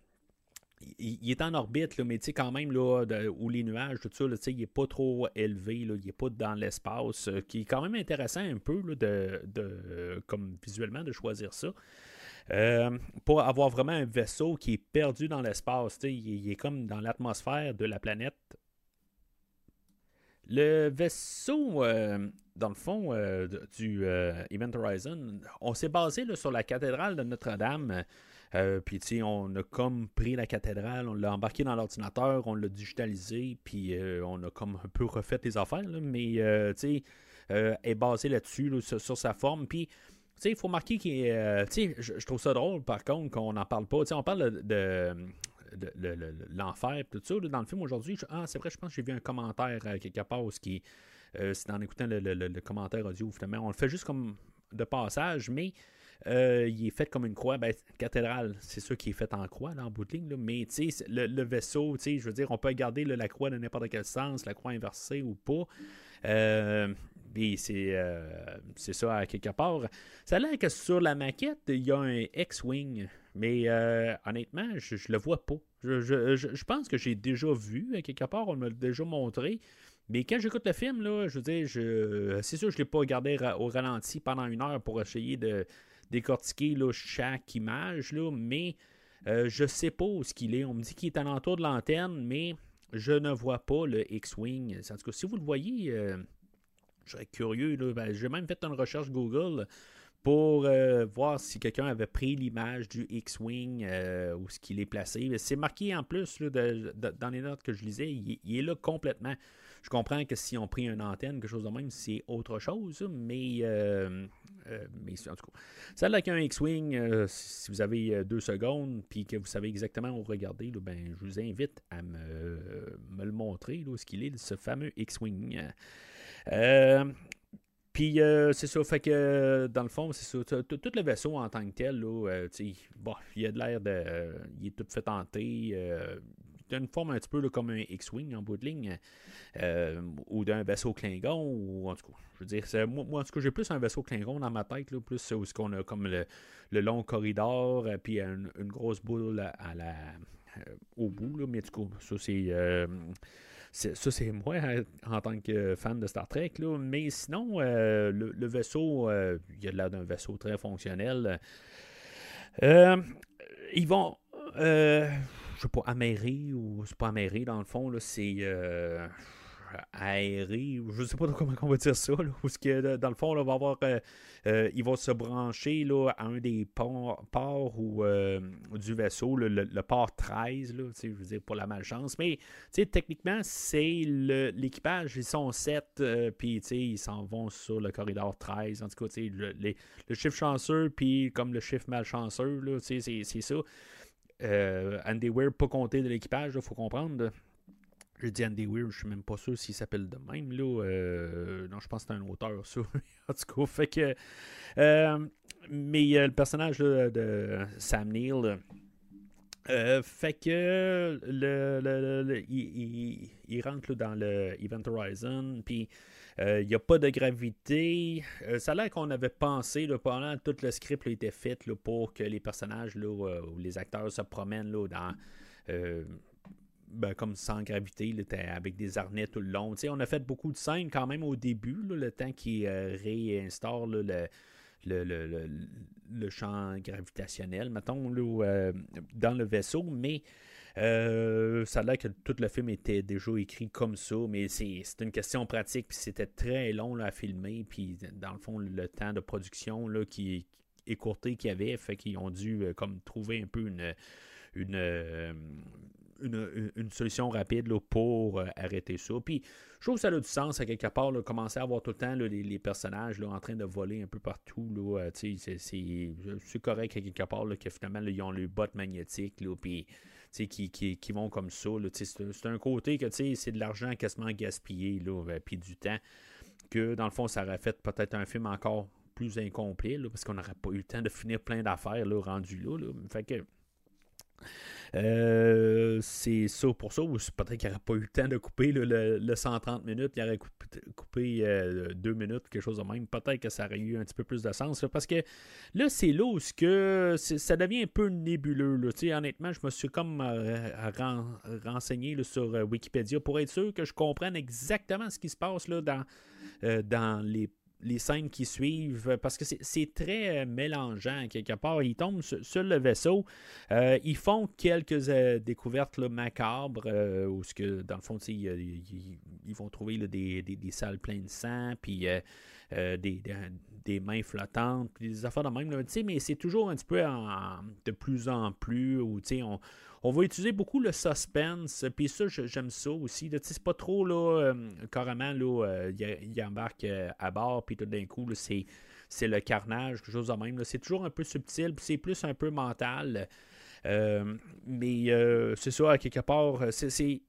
Il, il est en orbite, là, mais quand même, là, de, où les nuages, tout ça, là, il n'est pas trop élevé, là, il n'est pas dans l'espace, euh, qui est quand même intéressant un peu, là, de, de, euh, comme visuellement, de choisir ça. Euh, pour avoir vraiment un vaisseau qui est perdu dans l'espace, il, il est comme dans l'atmosphère de la planète. Le vaisseau, euh, dans le fond, euh, du euh, Event Horizon, on s'est basé là, sur la cathédrale de Notre-Dame. Euh, puis, tu sais, on a comme pris la cathédrale, on l'a embarqué dans l'ordinateur, on l'a digitalisé, puis euh, on a comme un peu refait les affaires, là, mais, euh, tu sais, euh, est basé là-dessus, là, sur, sur sa forme. Puis, tu sais, il faut marquer qu'il est. Euh, tu sais, je, je trouve ça drôle, par contre, qu'on n'en parle pas. Tu sais, on parle de. de De, de, de, de l'enfer et tout ça. Là, dans le film aujourd'hui, je, ah, c'est vrai, je pense que j'ai vu un commentaire euh, quelque part où qui, euh, c'est en écoutant le, le, le, le commentaire audio, finalement. On le fait juste comme de passage, mais euh, il est fait comme une croix. Ben, cathédrale, c'est sûr qu'il est fait en croix, là, en bout de ligne. Là, mais le, le vaisseau, je veux dire, on peut garder là, la croix de n'importe quel sens, la croix inversée ou pas. Euh, Et c'est, euh, c'est ça, à quelque part. Ça a l'air que sur la maquette, il y a un X-Wing. Mais euh, honnêtement, je ne le vois pas. Je, je, je, je pense que j'ai déjà vu, à quelque part, on me l'a déjà montré. Mais quand j'écoute le film, là, je veux dire, je, c'est sûr que je ne l'ai pas regardé ra- au ralenti pendant une heure pour essayer de décortiquer là, chaque image. Là, mais euh, je ne sais pas où ce qu'il est. On me dit qu'il est alentour de l'antenne, mais je ne vois pas le X-Wing. En tout cas, si vous le voyez... Euh, je serais curieux. Là. Ben, j'ai même fait une recherche Google pour euh, voir si quelqu'un avait pris l'image du X-Wing, euh, où ce qu'il est placé. C'est marqué en plus là, de, de, dans les notes que je lisais. Il, il est là complètement. Je comprends que si on pris une antenne, quelque chose de même, c'est autre chose. Mais, euh, euh, mais en tout cas, ça là qu'un X-Wing, euh, si vous avez deux secondes puis que vous savez exactement où regarder, là, ben, je vous invite à me, me le montrer, là, ce qu'il est, ce fameux X-Wing. Euh, Puis euh, c'est ça, fait que euh, dans le fond, c'est ça. Tout le vaisseau en tant que tel, là, euh, bon, il a de l'air de. Euh, il est tout fait tenter. Euh, il a une forme un petit peu là, comme un X-Wing en bout de ligne. Euh, ou d'un vaisseau Klingon. Ou en tout cas, je veux dire, c'est, moi, moi, en tout cas, j'ai plus un vaisseau Klingon dans ma tête, là, plus où qu'on a comme le, le long corridor, euh, puis une, une grosse boule à, à la, euh, au bout. Là, mais du coup, ça c'est. Euh, C'est, ça, c'est moi en tant que fan de Star Trek. Là. Mais sinon, euh, le, le vaisseau, euh, il a l'air d'un vaisseau très fonctionnel. Euh, ils vont, euh, je sais pas, amérer ou c'est pas amérer dans le fond. Là, c'est, euh, aéré, je ne sais pas comment on va dire ça, là, où ce que, dans le fond, là, on va avoir, euh, euh, il va se brancher là, à un des ports, ports ou, euh, du vaisseau, le, le, le port treize, là, je veux dire, pour la malchance. Mais techniquement, c'est le, l'équipage, ils sont sept, euh, puis ils s'en vont sur le corridor treize. En tout cas, le, les, le chiffre chanceux, puis comme le chiffre malchanceux, là, c'est, c'est ça. Euh, Andy Weir, pas compté de l'équipage, il faut comprendre. Je dis Andy Weir, je suis même pas sûr s'il s'appelle de même. Là. Euh, non, je pense que c'est un auteur, ça. En tout cas, fait que. Euh, mais euh, le personnage là, de Sam Neill. Euh, fait que le, le, le, le il, il, il rentre là, dans le Event Horizon, puis euh, il n'y a pas de gravité. Euh, ça a l'air qu'on avait pensé, là, pendant tout le script là, était fait là, pour que les personnages là, euh, ou les acteurs se promènent là, dans. Euh, ben, comme sans gravité, là, avec des harnais tout le long. T'sais, on a fait beaucoup de scènes quand même au début, là, le temps qu'ils euh, réinstaurent là, le. Le, le, le, le champ gravitationnel, mettons, là, euh, dans le vaisseau, mais euh, ça a l'air que tout le film était déjà écrit comme ça, mais c'est, c'est une question pratique, puis c'était très long là, à filmer, puis dans le fond, le temps de production là, qui est écourté qu'il y avait, fait qu'ils ont dû euh, comme trouver un peu une... une euh, Une, une solution rapide là, pour euh, arrêter ça. Puis, je trouve que ça a du sens à quelque part, là, commencer à avoir tout le temps là, les, les personnages là, en train de voler un peu partout. Là, euh, c'est, c'est, c'est correct à quelque part là, que finalement, là, ils ont le bottes magnétique, là, puis qui, qui, qui vont comme ça. Là, c'est, c'est un côté que c'est de l'argent quasiment gaspillé, là, puis du temps, que dans le fond, ça aurait fait peut-être un film encore plus incomplet, là, parce qu'on n'aurait pas eu le temps de finir plein d'affaires là, rendues là, là. Fait que Euh, c'est ça pour ça, ou peut-être qu'il n'aurait pas eu le temps de couper là, le, le cent trente minutes, il aurait coupé, coupé euh, deux minutes, quelque chose de même. Peut-être que ça aurait eu un petit peu plus de sens. Là, parce que là, c'est là où que ça devient un peu nébuleux. Là. Honnêtement, je me suis comme euh, ren, renseigné là, sur euh, Wikipédia pour être sûr que je comprenne exactement ce qui se passe là, dans, euh, dans les les scènes qui suivent, parce que c'est, c'est très euh, mélangeant quelque part. Ils tombent sur, sur le vaisseau, euh, ils font quelques euh, découvertes là, macabres, euh, où ce que, dans le fond, ils, ils, ils vont trouver là, des, des, des salles pleines de sang, puis euh, euh, des, des, des mains flottantes, puis des affaires de même, là, mais c'est toujours un petit peu en, de plus en plus, où on On va utiliser beaucoup le suspense, puis ça, j'aime ça aussi. Là, c'est pas trop, là, euh, carrément, là, euh, il, il embarque euh, à bord, puis tout d'un coup, là, c'est, c'est le carnage, quelque chose de même. Là. C'est toujours un peu subtil, puis c'est plus un peu mental. Euh, mais euh, c'est ça, à quelque part, c'est... c'est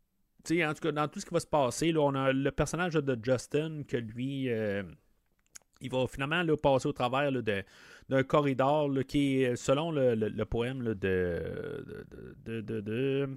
en tout cas, dans tout ce qui va se passer, là, on a le personnage là, de Justin, que lui... Euh, il va finalement là, passer au travers là, de, d'un corridor là, qui est, selon le, le, le poème là, de, de, de, de, de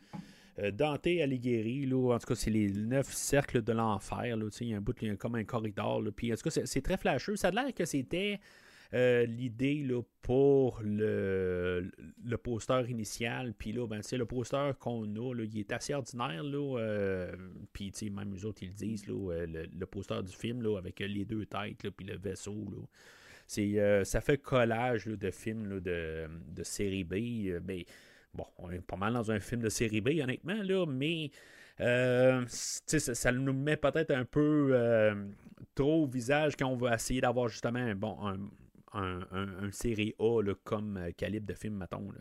euh, Dante Alighieri, là, en tout cas, c'est les neuf cercles de l'enfer. Là, il y a un bout, il y a comme un corridor. Là, puis, en tout cas, c'est, c'est très flasheux. Ça a l'air que c'était euh, l'idée là, pour le, le poster initial. Puis là, ben, le poster qu'on a, là, il est assez ordinaire. Là, euh, puis même eux autres, ils le disent, là, le, le poster du film là, avec les deux têtes, puis le vaisseau. Là. C'est, euh, ça fait collage là, de films là, de, de série B. Euh, mais bon, on est pas mal dans un film de série B, honnêtement, là, mais euh, ça, ça nous met peut-être un peu euh, trop au visage quand on veut essayer d'avoir justement un bon un, un, un, un série A là, comme euh, calibre de film, mettons. Là.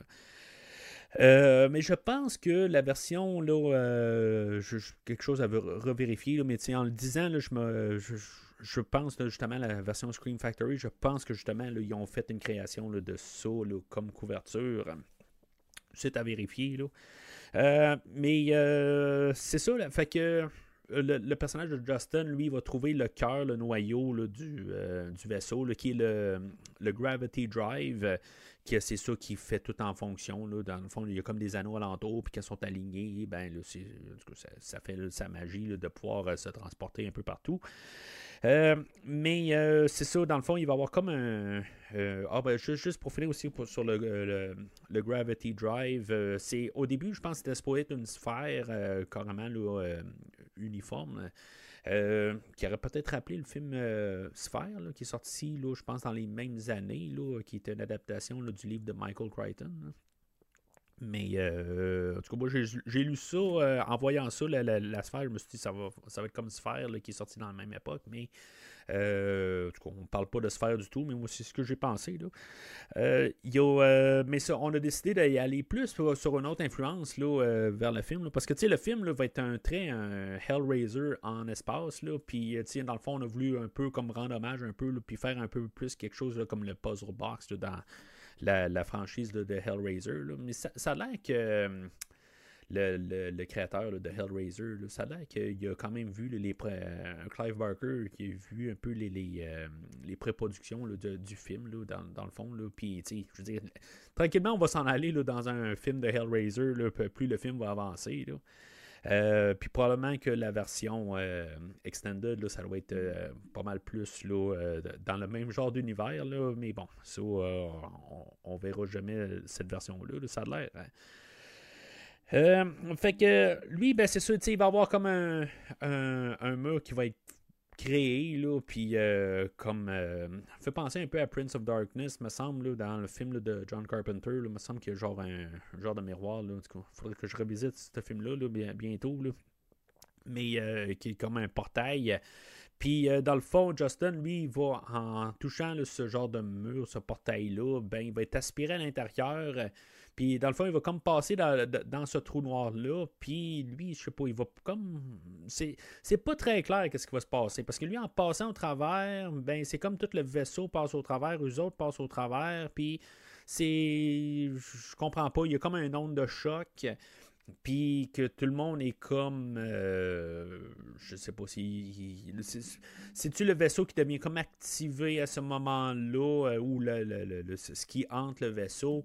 Euh, mais je pense que la version, là, euh, je, quelque chose à revérifier, là, mais en le disant, là, je me. Je, je pense là, justement la version Scream Factory, je pense que justement là, ils ont fait une création là, de ça là, comme couverture. C'est à vérifier. Là. Euh, mais euh, c'est ça, là, fait que le, le personnage de Justin, lui, va trouver le cœur, le noyau là, du, euh, du vaisseau, là, qui est le, le Gravity Drive, euh, qui c'est ça qui fait tout en fonction. Là. Dans le fond, il y a comme des anneaux alentour, puis qu'elles sont alignés, ben, là, c'est, ça, ça fait là, sa magie là, de pouvoir euh, se transporter un peu partout. Euh, mais euh, c'est ça, dans le fond, il va y avoir comme un... Euh, ah ben, juste, juste pour finir aussi pour, sur le, le, le Gravity Drive, euh, c'est au début, je pense que c'était supposé être une sphère euh, carrément là, euh, uniforme, euh, qui aurait peut-être rappelé le film euh, Sphère, là, qui est sorti, là, je pense, dans les mêmes années, là, qui était une adaptation là, du livre de Michael Crichton. Là. Mais euh, en tout cas, moi, j'ai, j'ai lu ça euh, en voyant ça, la, la, la sphère. Je me suis dit, ça va, ça va être comme Sphère là, qui est sorti dans la même époque. Mais euh, en tout cas, on ne parle pas de Sphère du tout, mais moi, c'est ce que j'ai pensé. Là. Euh, y a, euh, mais ça, on a décidé d'y aller plus sur, sur une autre influence là, euh, vers le film. Là, parce que tu sais, le film là, va être un très un Hellraiser en espace. Là, puis tu sais, dans le fond, on a voulu un peu comme rendre hommage un peu, là, puis faire un peu plus quelque chose là, comme le puzzle box là, dans la, la franchise là, de Hellraiser. Là. Mais ça, ça a l'air que euh, le, le, le créateur là, de Hellraiser, là, ça a l'air qu'il a quand même vu là, les pré- euh, Clive Barker qui a vu un peu les, les, euh, les pré-productions là, de, du film là, dans, dans le fond. Puis, tu sais, je veux dire, tranquillement, on va s'en aller là, dans un film de Hellraiser, là, plus le film va avancer. Là. Euh, puis probablement que la version euh, extended, là, ça doit être euh, pas mal plus là, euh, dans le même genre d'univers. Là, mais bon, ça, euh, on, on verra jamais cette version-là. Là, ça a l'air. Hein. Euh, fait que lui, ben c'est sûr, il va y avoir comme un, un, un mur qui va être créé, là, puis euh, comme euh, fait penser un peu à Prince of Darkness, me semble, là, dans le film là, de John Carpenter, là, me semble qu'il y a genre un, un genre de miroir, là, il faudrait que je revisite ce film-là là, bien, bientôt, là. Mais euh, qui est comme un portail. Puis euh, dans le fond, Justin, lui, il va en touchant là, ce genre de mur, ce portail-là, ben il va être aspiré à l'intérieur. euh, Puis dans le fond, il va comme passer dans, dans ce trou noir-là. Puis lui, je sais pas, il va comme. C'est, c'est pas très clair qu'est-ce qui va se passer. Parce que lui, en passant au travers, ben c'est comme tout le vaisseau passe au travers, eux autres passent au travers. Puis c'est. Je comprends pas. Il y a comme un onde de choc. Puis que tout le monde est comme. Euh, je sais pas si. C'est, c'est-tu le vaisseau qui devient comme activé à ce moment-là, euh, ou le, le, le, le, ce qui hante le vaisseau?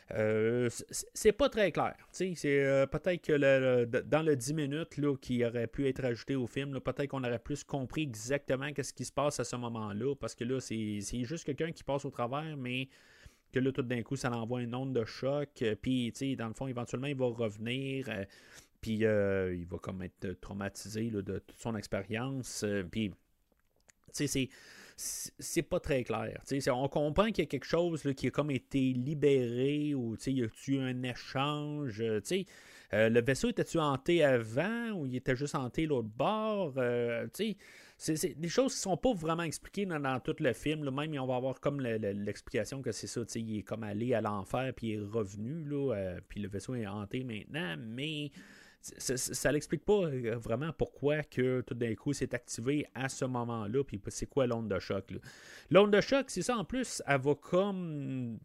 Euh, c'est, c'est pas très clair. C'est euh, peut-être que le, le, dans le dix minutes là, qui aurait pu être ajouté au film, là, peut-être qu'on aurait plus compris exactement qu'est-ce qui se passe à ce moment-là. Parce que là, c'est, c'est juste quelqu'un qui passe au travers, mais que là, tout d'un coup, ça l'envoie une onde de choc. euh, Puis, tu sais, dans le fond, éventuellement, il va revenir. euh, Puis, euh, il va comme être traumatisé là, de toute son expérience. euh, Puis, tu sais, c'est. C'est pas très clair. Tu sais, on comprend qu'il y a quelque chose là, qui a comme été libéré ou tu sais, il y a eu un échange. euh, tu sais, euh, le vaisseau était-tu hanté avant ou il était juste hanté l'autre bord? Euh, tu sais, c'est, c'est des choses qui sont pas vraiment expliquées dans, dans tout le film. Là. Même, on va avoir comme le- le- l'explication que c'est ça. Tu sais, il est comme allé à l'enfer puis il est revenu. Là, euh, puis le vaisseau est hanté maintenant. Mais ça, ça, ça l'explique pas euh, vraiment pourquoi que tout d'un coup c'est activé à ce moment-là, puis c'est quoi l'onde de choc. Là. L'onde de choc, c'est ça en plus, elle va comme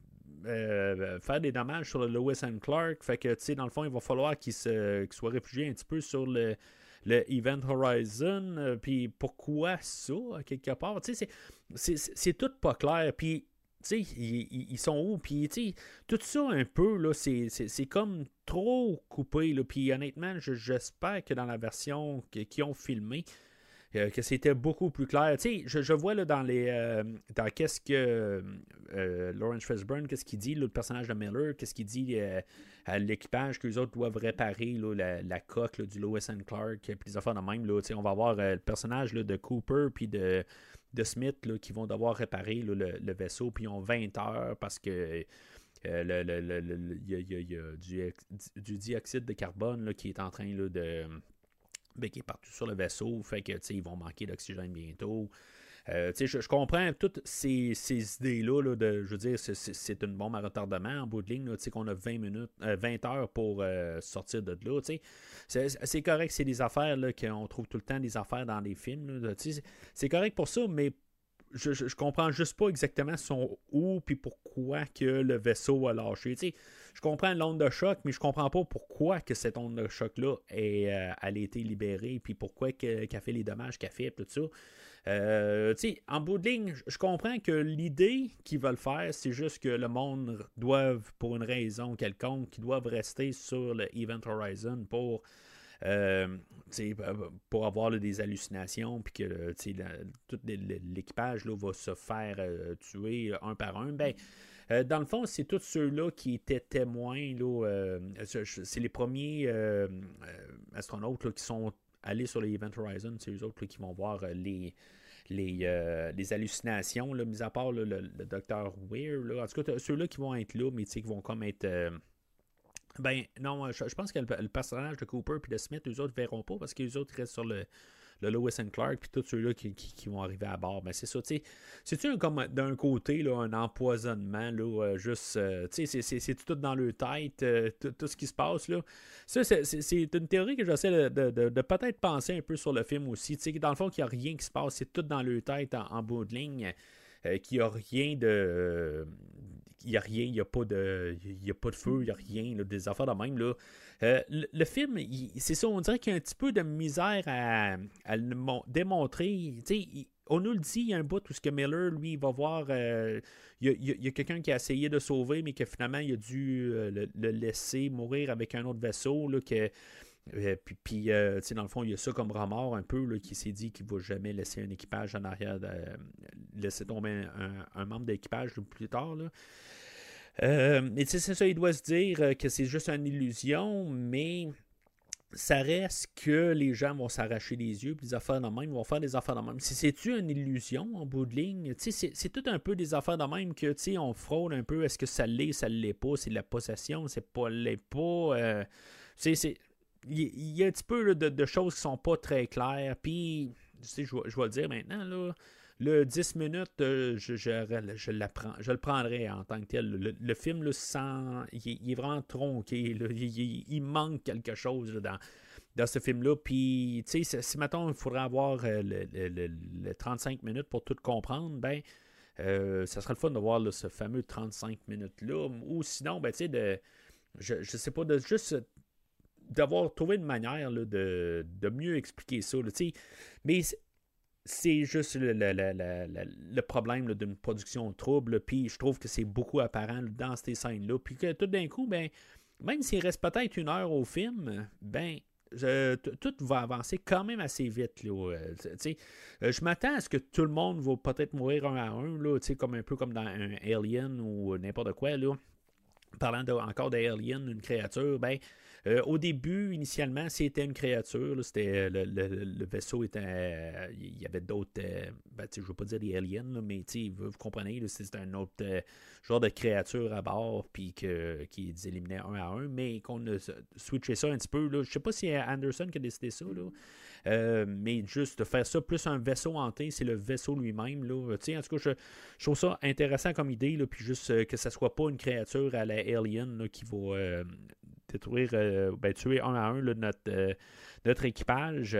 euh, faire des dommages sur le Lewis and Clark, fait que tu sais, dans le fond, il va falloir qu'il, se, qu'il soit réfugié un petit peu sur le, le Event Horizon, euh, puis pourquoi ça, quelque part, tu sais, c'est, c'est, c'est tout pas clair, puis tu sais, ils, ils sont où? Puis, tu sais, tout ça un peu, là, c'est, c'est, c'est comme trop coupé, là. Puis, honnêtement, je, j'espère que dans la version que, qu'ils ont filmée, euh, que c'était beaucoup plus clair. Tu sais, je, je vois, là, dans les... Euh, dans qu'est-ce que euh, Lawrence Fishburne, qu'est-ce qu'il dit, là, le personnage de Miller, qu'est-ce qu'il dit euh, à l'équipage qu'eux autres doivent réparer, là, la, la coque là, du Lois and Clark, puis les affaires de même, là. Tu sais, on va avoir euh, le personnage là, de Cooper, puis de de Smith là, qui vont devoir réparer là, le, le vaisseau, puis ils ont vingt heures parce que euh, le, le, le, le, y a, y a, y a du, du dioxyde de carbone là, qui est en train là, de. Ben, qui est partout sur le vaisseau, fait que ils vont manquer d'oxygène bientôt. Euh, je, je comprends toutes ces, ces idées-là, là, de, je veux dire, c'est, c'est, c'est une bombe à retardement en bout de ligne, là, qu'on a vingt minutes, euh, vingt heures pour euh, sortir de là. C'est, c'est correct, c'est des affaires là, qu'on trouve tout le temps des affaires dans les films. Là, c'est, c'est correct pour ça, mais je, je, je comprends juste pas exactement son où puis pourquoi que le vaisseau a lâché. T'sais, je comprends l'onde de choc, mais je comprends pas pourquoi que cette onde de choc-là est, euh, elle a été libérée, puis pourquoi que, qu'elle fait les dommages qu'elle fait, tout ça. Euh, en bout de ligne, je comprends que l'idée qu'ils veulent faire, c'est juste que le monde doive, pour une raison quelconque, qu'ils doivent rester sur le Event Horizon pour, euh, pour avoir là, des hallucinations, puis que la, tout l'équipage là, va se faire euh, tuer un par un. Ben, euh, dans le fond, c'est tous ceux-là qui étaient témoins. Là, euh, c'est les premiers euh, astronautes là, qui sont aller sur les Event Horizon, c'est eux autres là, qui vont voir euh, les, les, euh, les hallucinations, là, mis à part là, le, le docteur Weir. Là. En tout cas, ceux-là qui vont être là, mais qui vont comme être euh, Ben, non, je, je pense que le, le personnage de Cooper et de Smith, eux autres, ne verront pas parce que les autres restent sur le, le Lois and Clark, puis tous ceux-là qui, qui, qui vont arriver à bord. Ben, c'est ça, tu sais. C'est-tu comme d'un côté, là, un empoisonnement, là, euh, juste, euh, tu sais, c'est tout dans leur tête, euh, tout ce qui se passe, là. Ça, c'est une théorie que j'essaie de, de, de, de peut-être penser un peu sur le film aussi. Tu sais, dans le fond, qu'il n'y a rien qui se passe, c'est tout dans leur tête en, en bout de ligne, euh, qu'il n'y a rien de. Euh, il n'y a rien, il n'y a pas de il y a pas de feu, il n'y a rien, là, des affaires de même. Là. Euh, le, le film, c'est ça, on dirait qu'il y a un petit peu de misère à, à le démontrer. Il, on nous le dit, il y a un bout où ce que Miller, lui, il va voir, euh, il y a, il y a quelqu'un qui a essayé de sauver, mais que finalement, il a dû euh, le, le laisser mourir avec un autre vaisseau, là, que Euh, puis, puis euh, dans le fond, il y a ça comme remords un peu, là, qui s'est dit qu'il ne va jamais laisser un équipage en arrière, de, euh, laisser tomber un, un membre d'équipage plus tard. Là. Euh, et c'est ça, il doit se dire que c'est juste une illusion, mais ça reste que les gens vont s'arracher les yeux, puis les affaires de même vont faire des affaires de même. Si c'est-tu une illusion en bout de ligne, c'est tout un peu des affaires de même que on frôle un peu, est-ce que ça l'est, ça l'est pas, c'est de la possession, c'est pas l'est pas. Euh, c'est. Il y a un petit peu là, de, de choses qui sont pas très claires. Puis, tu sais, je, je vais le dire maintenant, là, le dix minutes, euh, je, je, je, je le prendrai en tant que tel. Le, le film, là, sans, il, il est vraiment tronqué. Là, il, il, il manque quelque chose là, dans, dans ce film-là. Puis, tu sais, si, mettons, il faudrait avoir euh, le, le, le, le trente-cinq minutes pour tout comprendre, ben, euh, ça serait le fun de voir là, ce fameux trente-cinq minutes-là. Ou sinon, ben, tu sais, de, je, je sais pas, de juste d'avoir trouvé une manière là, de, de mieux expliquer ça. Là, mais c'est juste le, le, le, le, le problème d'une production trouble. Puis je trouve que c'est beaucoup apparent là, dans ces scènes-là. Puis que tout d'un coup, ben, même s'il reste peut-être une heure au film, ben je, tout va avancer quand même assez vite. Là, euh, euh, je m'attends à ce que tout le monde va peut-être mourir un à un, là, comme un peu comme dans un Alien ou n'importe quoi. Là. Parlant de, encore d'Alien, une créature, ben Euh, au début, initialement, c'était une créature. Là, c'était, le, le, le vaisseau était. Euh, il y avait d'autres. Euh, ben, je ne veux pas dire des aliens, là, mais vous, vous comprenez, là, c'était un autre euh, genre de créature à bord puis que, qui les éliminait un à un, mais qu'on a switché ça un petit peu. Je ne sais pas si c'est Anderson qui a décidé ça. Là. Euh, mais juste de faire ça plus un vaisseau hanté, c'est le vaisseau lui-même. Là. En tout cas, je, je trouve ça intéressant comme idée. Là, puis juste euh, que ça soit pas une créature à la Alien là, qui va. Euh, détruire, euh, ben, tuer un à un là, notre, euh, notre équipage.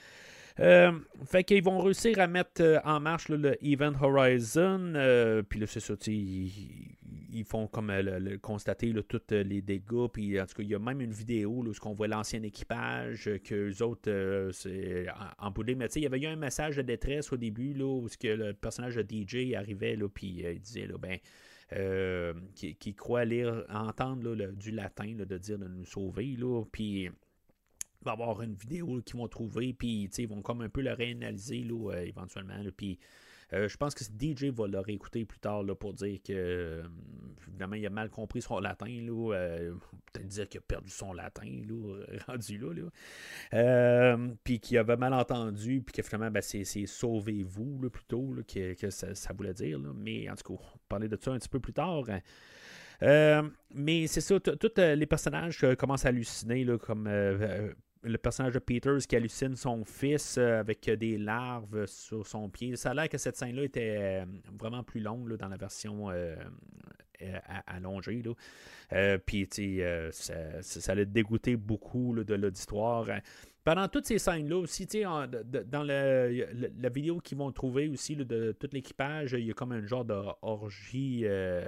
Euh, fait qu'ils vont réussir à mettre euh, en marche là, le Event Horizon. Euh, puis là, c'est ça, ils, ils font comme euh, le, le, constater là, tous les dégâts. Puis en tout cas, il y a même une vidéo là, où on voit l'ancien équipage, euh, que les autres, euh, c'est en, en bout de ligne. Mais tu sais, il y avait eu un message de détresse au début, là, où que le personnage de D J arrivait, là, puis euh, il disait, là, ben, Euh, qui, qui croit lire, entendre là, le, du latin, là, de dire de nous sauver. Là, puis il va y avoir une vidéo qu'ils vont trouver, puis ils vont comme un peu le réanalyser là, euh, éventuellement. Là, puis euh, je pense que D J va le réécouter plus tard là, pour dire que euh, évidemment il a mal compris son latin. Là, euh, peut-être dire qu'il a perdu son latin là, rendu là. là. Euh, puis qu'il avait mal entendu, puis que finalement ben, c'est sauvez-vous là, plutôt là, que, que ça, ça voulait dire. Là. Mais en tout cas, on va parler de ça un petit peu plus tard. Euh, mais c'est ça, tous les personnages euh, commencent à halluciner, là, comme euh, le personnage de Peters qui hallucine son fils euh, avec des larves sur son pied. Ça a l'air que cette scène-là était euh, vraiment plus longue là, dans la version euh, allongée. Là. Euh, Puis, tu sais, euh, ça, ça, ça l'a dégoûté beaucoup là, de l'auditoire. Pendant toutes ces scènes-là aussi, tu sais, dans le, le, la vidéo qu'ils vont trouver aussi là, de tout l'équipage, il y a comme un genre d'orgie. Euh,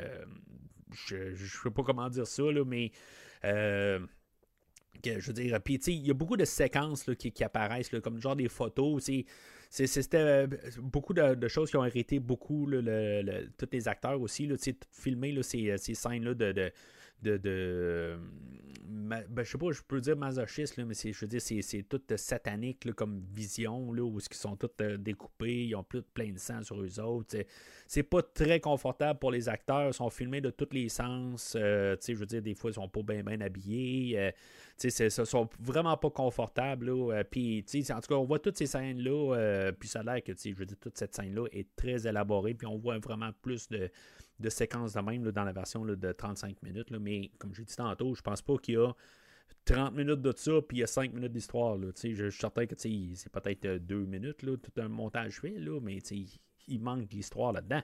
je ne sais pas comment dire ça, là, mais. Euh, que, je veux dire, puis il y a beaucoup de séquences là, qui, qui apparaissent, là, comme genre des photos. C'était euh, beaucoup de, de choses qui ont arrêté beaucoup là, le, le, tous les acteurs aussi, là, filmer là, ces, ces scènes-là de. de de, de ma, ben, je sais pas, je peux dire masochiste, là, mais je veux dire, c'est tout satanique là, comme vision, là, où ils sont tous euh, découpés, ils ont plus plein de sang sur eux autres. C'est pas très confortable pour les acteurs, ils sont filmés de tous les sens, euh, je veux dire, des fois, ils sont pas bien bien habillés, euh, ils sont vraiment pas confortables, euh, puis, en tout cas, on voit toutes ces scènes-là, euh, puis ça a l'air que, je veux dire, toute cette scène-là est très élaborée, puis on voit vraiment plus de de séquences de même là, dans la version là, de trente-cinq minutes. Là, mais comme j'ai dit tantôt, je pense pas qu'il y a trente minutes de ça, puis il y a cinq minutes d'histoire. Là, je, je suis certain que c'est peut-être deux minutes, là, tout un montage fait, là, mais il manque de l'histoire là-dedans.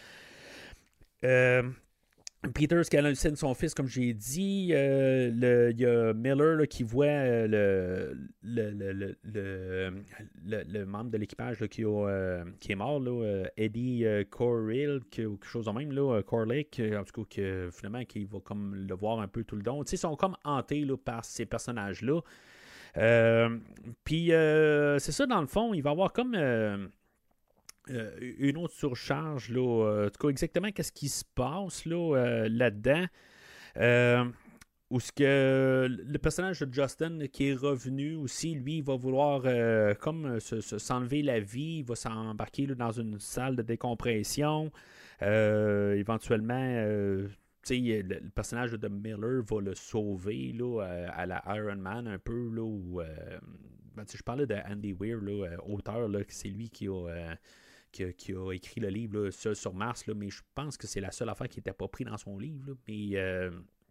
Euh, Peter hallucine son fils, comme j'ai dit. Euh, le, il y a Miller là, qui voit euh, le, le, le, le, le, le membre de l'équipage là, qui, a, euh, qui est mort, là, euh, Eddie euh, Corrill, ou quelque chose de même, là, Corlick, en tout cas, que, finalement, qui va comme le voir un peu tout le long. Ils sont comme hantés là, par ces personnages-là. Euh, Puis, euh, c'est ça, dans le fond, il va y avoir comme... Euh, Euh, une autre surcharge, là, euh, en tout cas, exactement qu'est-ce qui se passe là, euh, là-dedans. Euh, où ce que le personnage de Justin qui est revenu aussi, lui, il va vouloir euh, comme se, se, s'enlever la vie, il va s'embarquer là, dans une salle de décompression. Euh, éventuellement, euh, le, le personnage de Miller va le sauver là, à la Iron Man un peu. Là, où, euh, ben, je parlais de Andy Weir, là, auteur, là, c'est lui qui a... Euh, Qui a, qui a écrit le livre là, Seul sur Mars, là, mais je pense que c'est la seule affaire qui n'était pas prise dans son livre. Là, mais euh,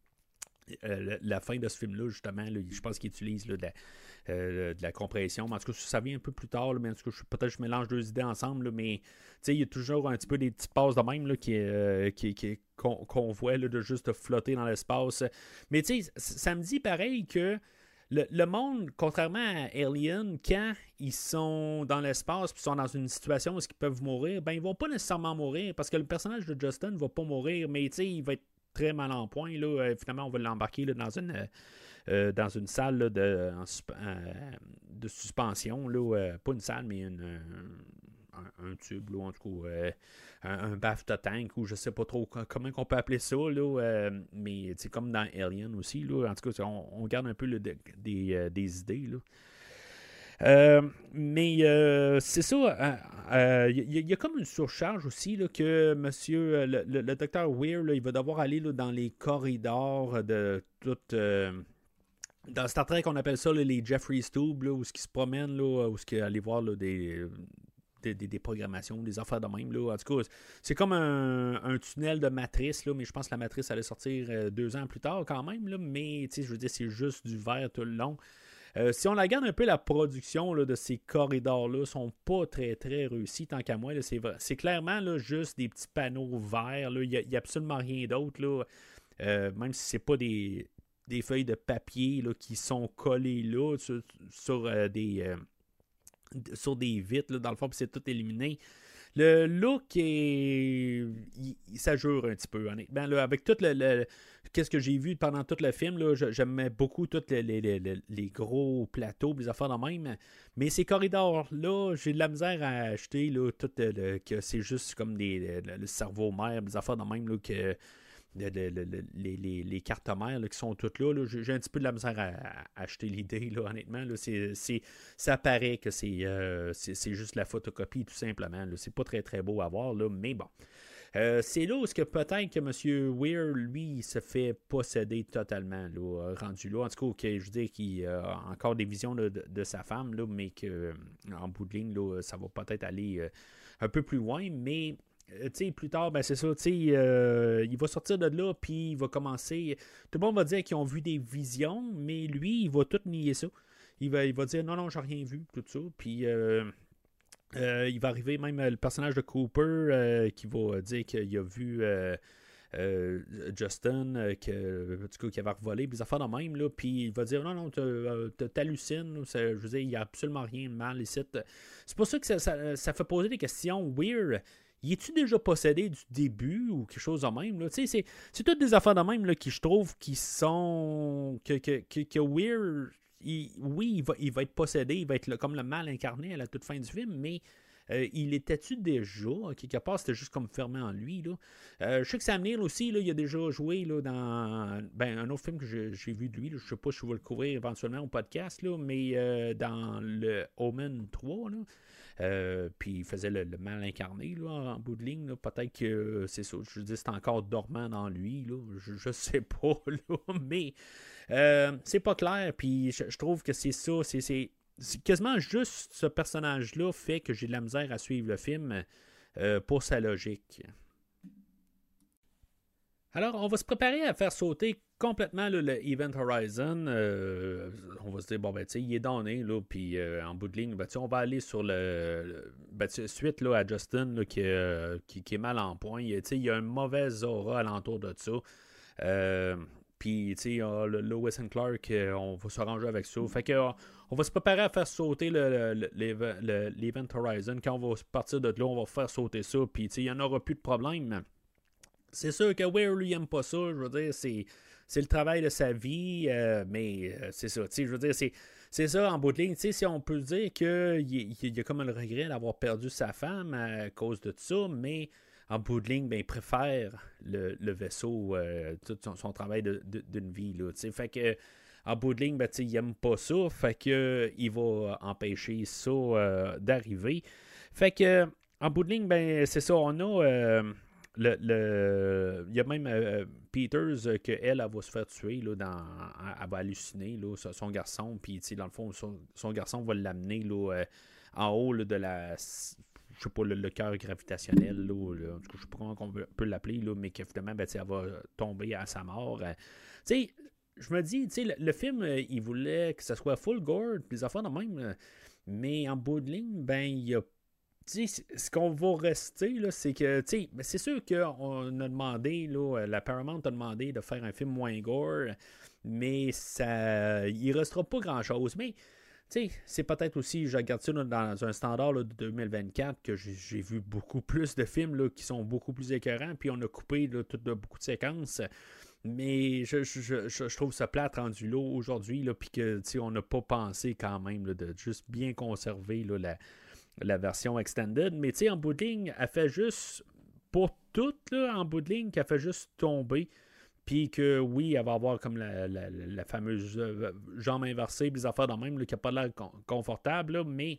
euh, la fin de ce film-là, justement, là, je pense qu'il utilise là, de, la, euh, de la compression. Mais en tout cas, ça vient un peu plus tard, là, mais en tout cas, peut-être que je mélange deux idées ensemble, là, mais il y a toujours un petit peu des petites passes de même là, qui, euh, qui, qui, qu'on, qu'on voit là, de juste flotter dans l'espace. Mais tu sais, ça me dit pareil que Le, le monde, contrairement à Alien, quand ils sont dans l'espace et sont dans une situation où ils peuvent mourir, ben ils vont pas nécessairement mourir parce que le personnage de Justin ne va pas mourir, mais il va être très mal en point. Là. Euh, finalement, on va l'embarquer là, dans une euh, dans une salle là, de, en, euh, de suspension. Là, euh, pas une salle, mais une, un, un tube, là, en tout cas. Euh, un, un BAFTA tank ou je sais pas trop comment on peut appeler ça, là, euh, mais c'est comme dans Alien aussi, là, en tout cas, on, on garde un peu là, de, des, euh, des idées. Là. Euh, mais euh, c'est ça, il euh, euh, y, y a comme une surcharge aussi là, que monsieur, le, le, le docteur Weir, là, il va devoir aller là, dans les corridors de tout. Euh, dans Star Trek, on appelle ça là, les Jeffrey's Tube, là, où ils se promènent, là, où ils aller voir là, des. Des, des, des programmations, des affaires de même. Là. En tout cas, c'est comme un, un tunnel de matrice, là, mais je pense que la matrice allait sortir euh, deux ans plus tard quand même. Là, mais je veux dire, c'est juste du verre tout le long. Euh, si on regarde un peu la production là, de ces corridors-là, sont pas très très réussis tant qu'à moi. Là, c'est, vrai. C'est clairement là, juste des petits panneaux verts. Il n'y a, a absolument rien d'autre. Là. Euh, même si c'est pas des, des feuilles de papier là, qui sont collées là sur, sur euh, des. Euh, sur des vitres, là, dans le fond, puis c'est tout éliminé. Le look est... Il, ça jure un petit peu, honnêtement. Là, avec tout le... le qu'est-ce que j'ai vu pendant tout le film, là, j'aimais beaucoup tous les, les, les, les gros plateaux, les affaires de même. Mais ces corridors-là, j'ai de la misère à acheter, là, tout le, que c'est juste comme des, le, le cerveau mère, des affaires de même, là, que... Le, le, le, les, les, les cartes mères là, qui sont toutes là, là j'ai, j'ai un petit peu de la misère à, à acheter l'idée, là, honnêtement. Là, c'est, c'est, ça paraît que c'est, euh, c'est, c'est juste la photocopie, tout simplement. Là. C'est pas très très beau à voir, là, mais bon. Euh, c'est là où est-ce que peut-être que M. Weir, lui, il se fait posséder totalement, là, rendu là. En tout cas, okay, je veux dire qu'il a encore des visions là, de, de sa femme, là, mais qu'en bout de ligne, là, ça va peut-être aller euh, un peu plus loin, mais... T'sais, plus tard, ben c'est ça, euh, il va sortir de là, puis il va commencer. Tout le monde va dire qu'ils ont vu des visions, mais lui, il va tout nier ça. Il va, il va dire non, non, j'ai rien vu, tout ça. Puis euh, euh, il va arriver même le personnage de Cooper euh, qui va dire qu'il a vu euh, euh, Justin, euh, que, en tout cas, qui avait revolé, des affaires de même, là, puis il va dire non, non, t'hallucines, je veux dire, il n'y a absolument rien de mal ici. C'est pour ça que ça, ça, ça fait poser des questions weird. Y es-tu déjà possédé du début ou quelque chose de même? Là? C'est, c'est toutes des affaires de même là, qui, je trouve, qui sont... Que, que, que, que Weir, il, oui, il va, il va être possédé, il va être le, comme le mal incarné à la toute fin du film, mais euh, il était-tu déjà? Quelque part, c'était juste comme fermé en lui. Là. Euh, je sais que Sam Neill aussi, là, il a déjà joué là, dans ben, un autre film que je, j'ai vu de lui. Là, je ne sais pas si je vais le couvrir éventuellement au podcast, là, mais euh, dans le Omen trois, là. Euh, puis il faisait le, le mal incarné là, en bout de ligne. Là. Peut-être que euh, c'est ça. Je dis c'est encore dormant dans lui. Là. Je, je sais pas. Là, mais euh, c'est pas clair. Puis je, je trouve que c'est ça. C'est, c'est, c'est quasiment juste ce personnage-là fait que j'ai de la misère à suivre le film euh, pour sa logique. Alors, on va se préparer à faire sauter complètement là, le Event Horizon. Euh, on va se dire, bon, ben, tu sais, il est donné, là, puis euh, en bout de ligne, ben, on va aller sur le. le ben, suite là, à Justin, là, qui, euh, qui, qui est mal en point. Il, il y a une mauvaise aura alentour de ça. Euh, puis, tu sais, uh, le Lois and Clark, euh, on va s'arranger avec ça. Fait que, uh, on va se préparer à faire sauter le, le, le, le, l'Event Horizon. Quand on va partir de là, on va faire sauter ça. Puis, tu sais, il n'y en aura plus de problème. C'est sûr que Weir, lui, aime pas ça. Je veux dire, c'est, c'est le travail de sa vie, euh, mais euh, c'est ça. Je veux dire, c'est, c'est ça en bout de ligne. Si on peut dire qu'il y a comme le regret d'avoir perdu sa femme à cause de ça, mais en bout de ligne, ben, il préfère le, le vaisseau, euh, tout son, son travail de, de, d'une vie. Là, fait que, en bout de ligne, ben, il n'aime pas ça. Fait que, il va empêcher ça euh, d'arriver. Fait que, en bout de ligne, ben, c'est ça. On a. Euh, Le, le, il y a même euh, Peters euh, qu'elle, elle va se faire tuer. Là, dans, elle va halluciner là, son garçon. Puis, dans le fond, son, son garçon va l'amener là, euh, en haut là, de la. Je sais pas, le, le cœur gravitationnel. Là, là, je sais pas comment on peut l'appeler, là, mais qu'évidemment, ben, elle va tomber à sa mort. Euh, tu sais, je me dis, le, le film, euh, il voulait que ce soit full gore, des affaires de même. Euh, mais en bout de ligne, ben, il y a T'sais, ce qu'on va rester, là, c'est que, tu sais, c'est sûr qu'on a demandé, là, la Paramount a demandé de faire un film moins gore, mais ça, il restera pas grand-chose. Mais, tu sais, c'est peut-être aussi, je regarde ça là, dans un standard là, de deux mille vingt-quatre, que j'ai, j'ai vu beaucoup plus de films là, qui sont beaucoup plus écœurants, puis on a coupé là, tout, de, beaucoup de séquences. Mais je, je, je, je trouve ça plate rendu là aujourd'hui, puis que, tu sais, on n'a pas pensé quand même là, de juste bien conserver là, la la version extended, mais tu sais, en bout de ligne, elle fait juste, pour toutes, là, en bout de ligne, qu'elle fait juste tomber, puis que oui, elle va avoir comme la, la, la fameuse euh, jambe inversée, des affaires de même, là, qui n'a pas l'air confortable, là, mais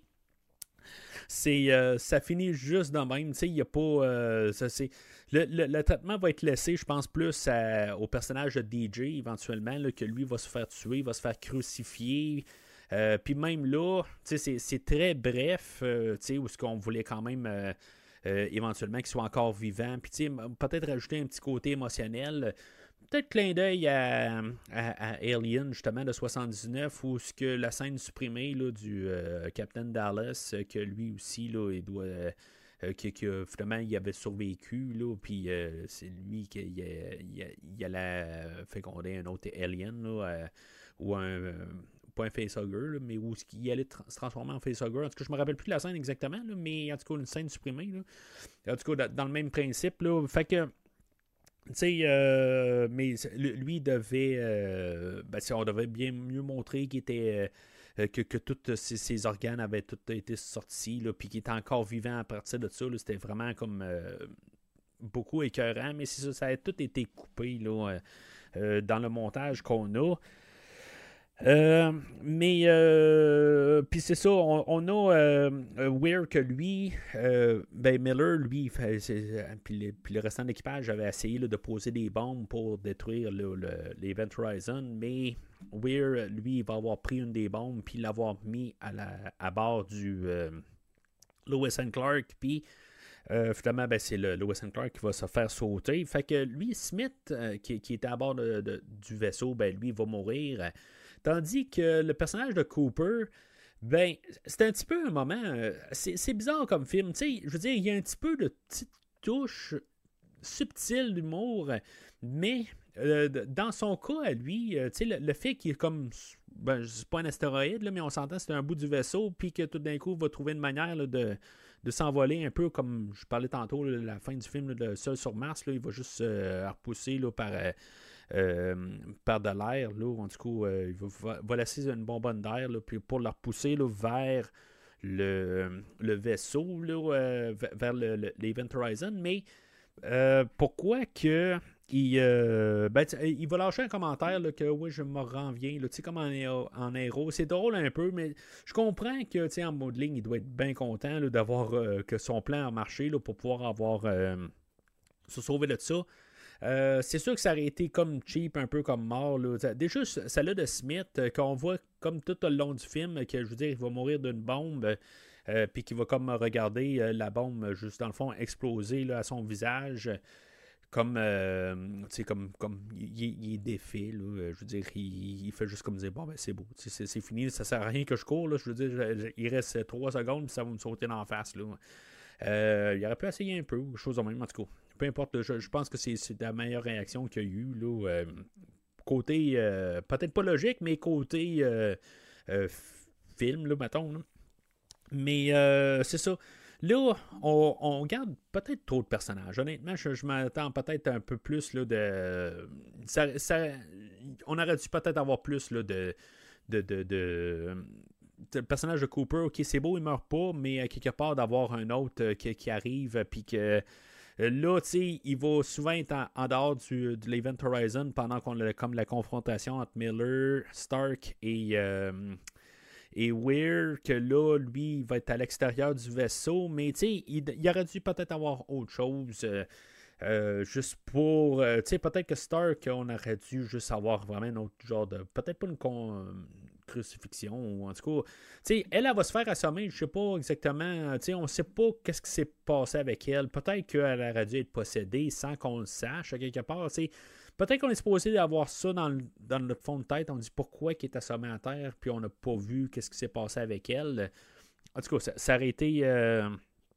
c'est, euh, ça finit juste de même, tu sais, il n'y a pas, euh, ça, c'est, le, le, le traitement va être laissé, je pense, plus à, au personnage de D J, éventuellement, là, que lui va se faire tuer, va se faire crucifier. Euh, puis même là, c'est, c'est très bref, euh, où est-ce qu'on voulait quand même euh, euh, éventuellement qu'il soit encore vivant. Puis peut-être rajouter un petit côté émotionnel. Peut-être clin d'œil à, à, à Alien, justement, de soixante-dix-neuf, où ce que la scène supprimée là, du euh, Captain Dallas, que lui aussi, là, il doit... Euh, que, que finalement il avait survécu, là, puis euh, c'est lui qui il, il, il allait féconder un autre alien, là, euh, ou un... Euh, pas un facehugger, là, mais où il allait tra- se transformer en facehugger. En tout cas, je me rappelle plus de la scène exactement, là, mais en tout cas, une scène supprimée. Là. En tout cas, dans le même principe. Là, fait que, tu sais, euh, mais lui, il devait, euh, ben, on devait bien mieux montrer qu'il était, euh, que, que tous ses, ses organes avaient tous été sortis, là, puis qu'il était encore vivant à partir de ça. Là, c'était vraiment comme euh, beaucoup écœurant, mais c'est ça, ça a tout été coupé là, euh, dans le montage qu'on a. Euh, mais euh, puis c'est ça, on, on a euh, Weir que lui, euh, ben Miller, lui, fait, puis, le, puis le restant de l'équipage avait essayé là, de poser des bombes pour détruire le, le, l'Event Horizon, mais Weir, lui, il va avoir pris une des bombes puis l'avoir mis à, la, à bord du euh, Lois and Clark, puis euh, finalement, ben, c'est le Lois and Clark qui va se faire sauter. Fait que lui, Smith, euh, qui, qui était à bord de, de, du vaisseau, ben lui, il va mourir. Tandis que le personnage de Cooper, ben, c'est un petit peu un moment. Euh, c'est, c'est bizarre comme film. Tu sais, je veux dire, il y a un petit peu de petite touche subtile d'humour, mais euh, dans son cas à lui, euh, tu sais, le, le fait qu'il est comme. Ben, c'est pas un astéroïde, là, mais on s'entend, c'est un bout du vaisseau, puis que tout d'un coup, il va trouver une manière là, de. de s'envoler un peu comme je parlais tantôt, là, la fin du film, là, de Seul sur Mars, là, il va juste euh, repousser là, par, euh, euh, par de l'air. Là, en tout cas, euh, il va, va laisser une bonbonne d'air là, puis pour la repousser là, vers le, le vaisseau, là, euh, vers le, le, l'Event Horizon. Mais euh, pourquoi que il, euh, ben, il va lâcher un commentaire là, que oui, je me renviens, tu sais, comme en, en héros. C'est drôle un peu, mais je comprends que, tu sais, en mode ligne, il doit être bien content là, d'avoir euh, que son plan a marché là, pour pouvoir avoir euh, se sauver de ça. Euh, c'est sûr que ça aurait été comme cheap, un peu comme mort. Là. Déjà, celle-là de Smith, euh, qu'on voit comme tout le long du film, que je veux dire, il va mourir d'une bombe, euh, puis qu'il va comme regarder euh, la bombe, juste dans le fond, exploser là, à son visage. comme, euh, tu sais, comme, comme il, il est défait, là, je veux dire, il, il fait juste comme dire, bon, ben c'est beau, c'est, c'est fini, ça sert à rien que je cours, là, je veux dire, je, je, il reste trois secondes, puis ça va me sauter dans la face, là. Euh, il aurait pu essayer un peu, chose de même, en tout cas. Peu importe, là, je, je pense que c'est, c'est la meilleure réaction qu'il y a eu, là. Euh, côté, euh, peut-être pas logique, mais côté euh, euh, film, là, mettons, là. Mais euh, c'est ça. Là, on, on garde peut-être trop de personnages. Honnêtement, je, je m'attends peut-être un peu plus là, de. Ça, ça, on aurait dû peut-être avoir plus là, de, de, de, de, de. Le personnage de Cooper, ok, c'est beau, il meurt pas, mais à quelque part d'avoir un autre euh, qui, qui arrive, puis que. Là, tu sais, il va souvent être en, en dehors du, de l'Event Horizon pendant qu'on a comme la confrontation entre Miller, Stark et. Euh, Et Weir, que là, lui, il va être à l'extérieur du vaisseau, mais tu sais, il, il aurait dû peut-être avoir autre chose, euh, euh, juste pour, euh, tu sais, peut-être que Stark, on aurait dû juste avoir vraiment un autre genre de, peut-être pas une con, euh, crucifixion, ou en tout cas, tu sais, elle, elle va se faire assommer, je sais pas exactement, tu sais, on sait pas qu'est-ce qui s'est passé avec elle, peut-être qu'elle aurait dû être possédée sans qu'on le sache, à quelque part, tu sais. Peut-être qu'on est supposé avoir ça dans, le, dans notre fond de tête. On dit pourquoi elle est assommée à terre, puis on n'a pas vu qu'est-ce qui s'est passé avec elle. En tout cas, ça, ça aurait été euh,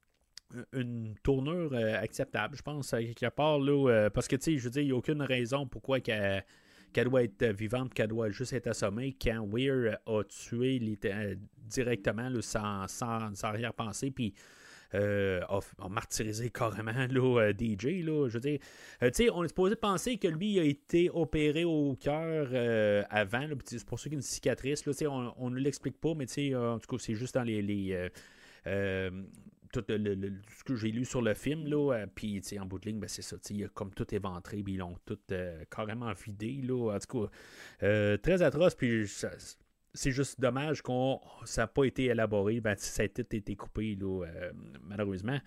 une tournure euh, acceptable, je pense, à quelque part. Là, euh, parce que, tu sais, je veux dire, il n'y a aucune raison pourquoi qu'elle, qu'elle doit être vivante, qu'elle doit juste être assommée quand Weir a tué euh, directement là, sans, sans, sans arrière-pensée. Puis. Euh, a, a martyrisé carrément là, euh, D J. Là, je veux dire, euh, tu sais, on est supposé penser que lui a été opéré au cœur euh, avant. Là, c'est pour ça qu'il y a une cicatrice. Là, on ne l'explique pas, mais euh, en tout cas, c'est juste dans les. les euh, euh, tout le, le, le, ce que j'ai lu sur le film, là, euh, puis en bout de ligne, ben, c'est ça, il a comme tout éventré, puis ils l'ont tout euh, carrément vidé, là, en tout cas, euh, très atroce, puis ça, c'est juste dommage que ça n'a pas été élaboré. Ben, ça a tout été coupé, là, euh, malheureusement.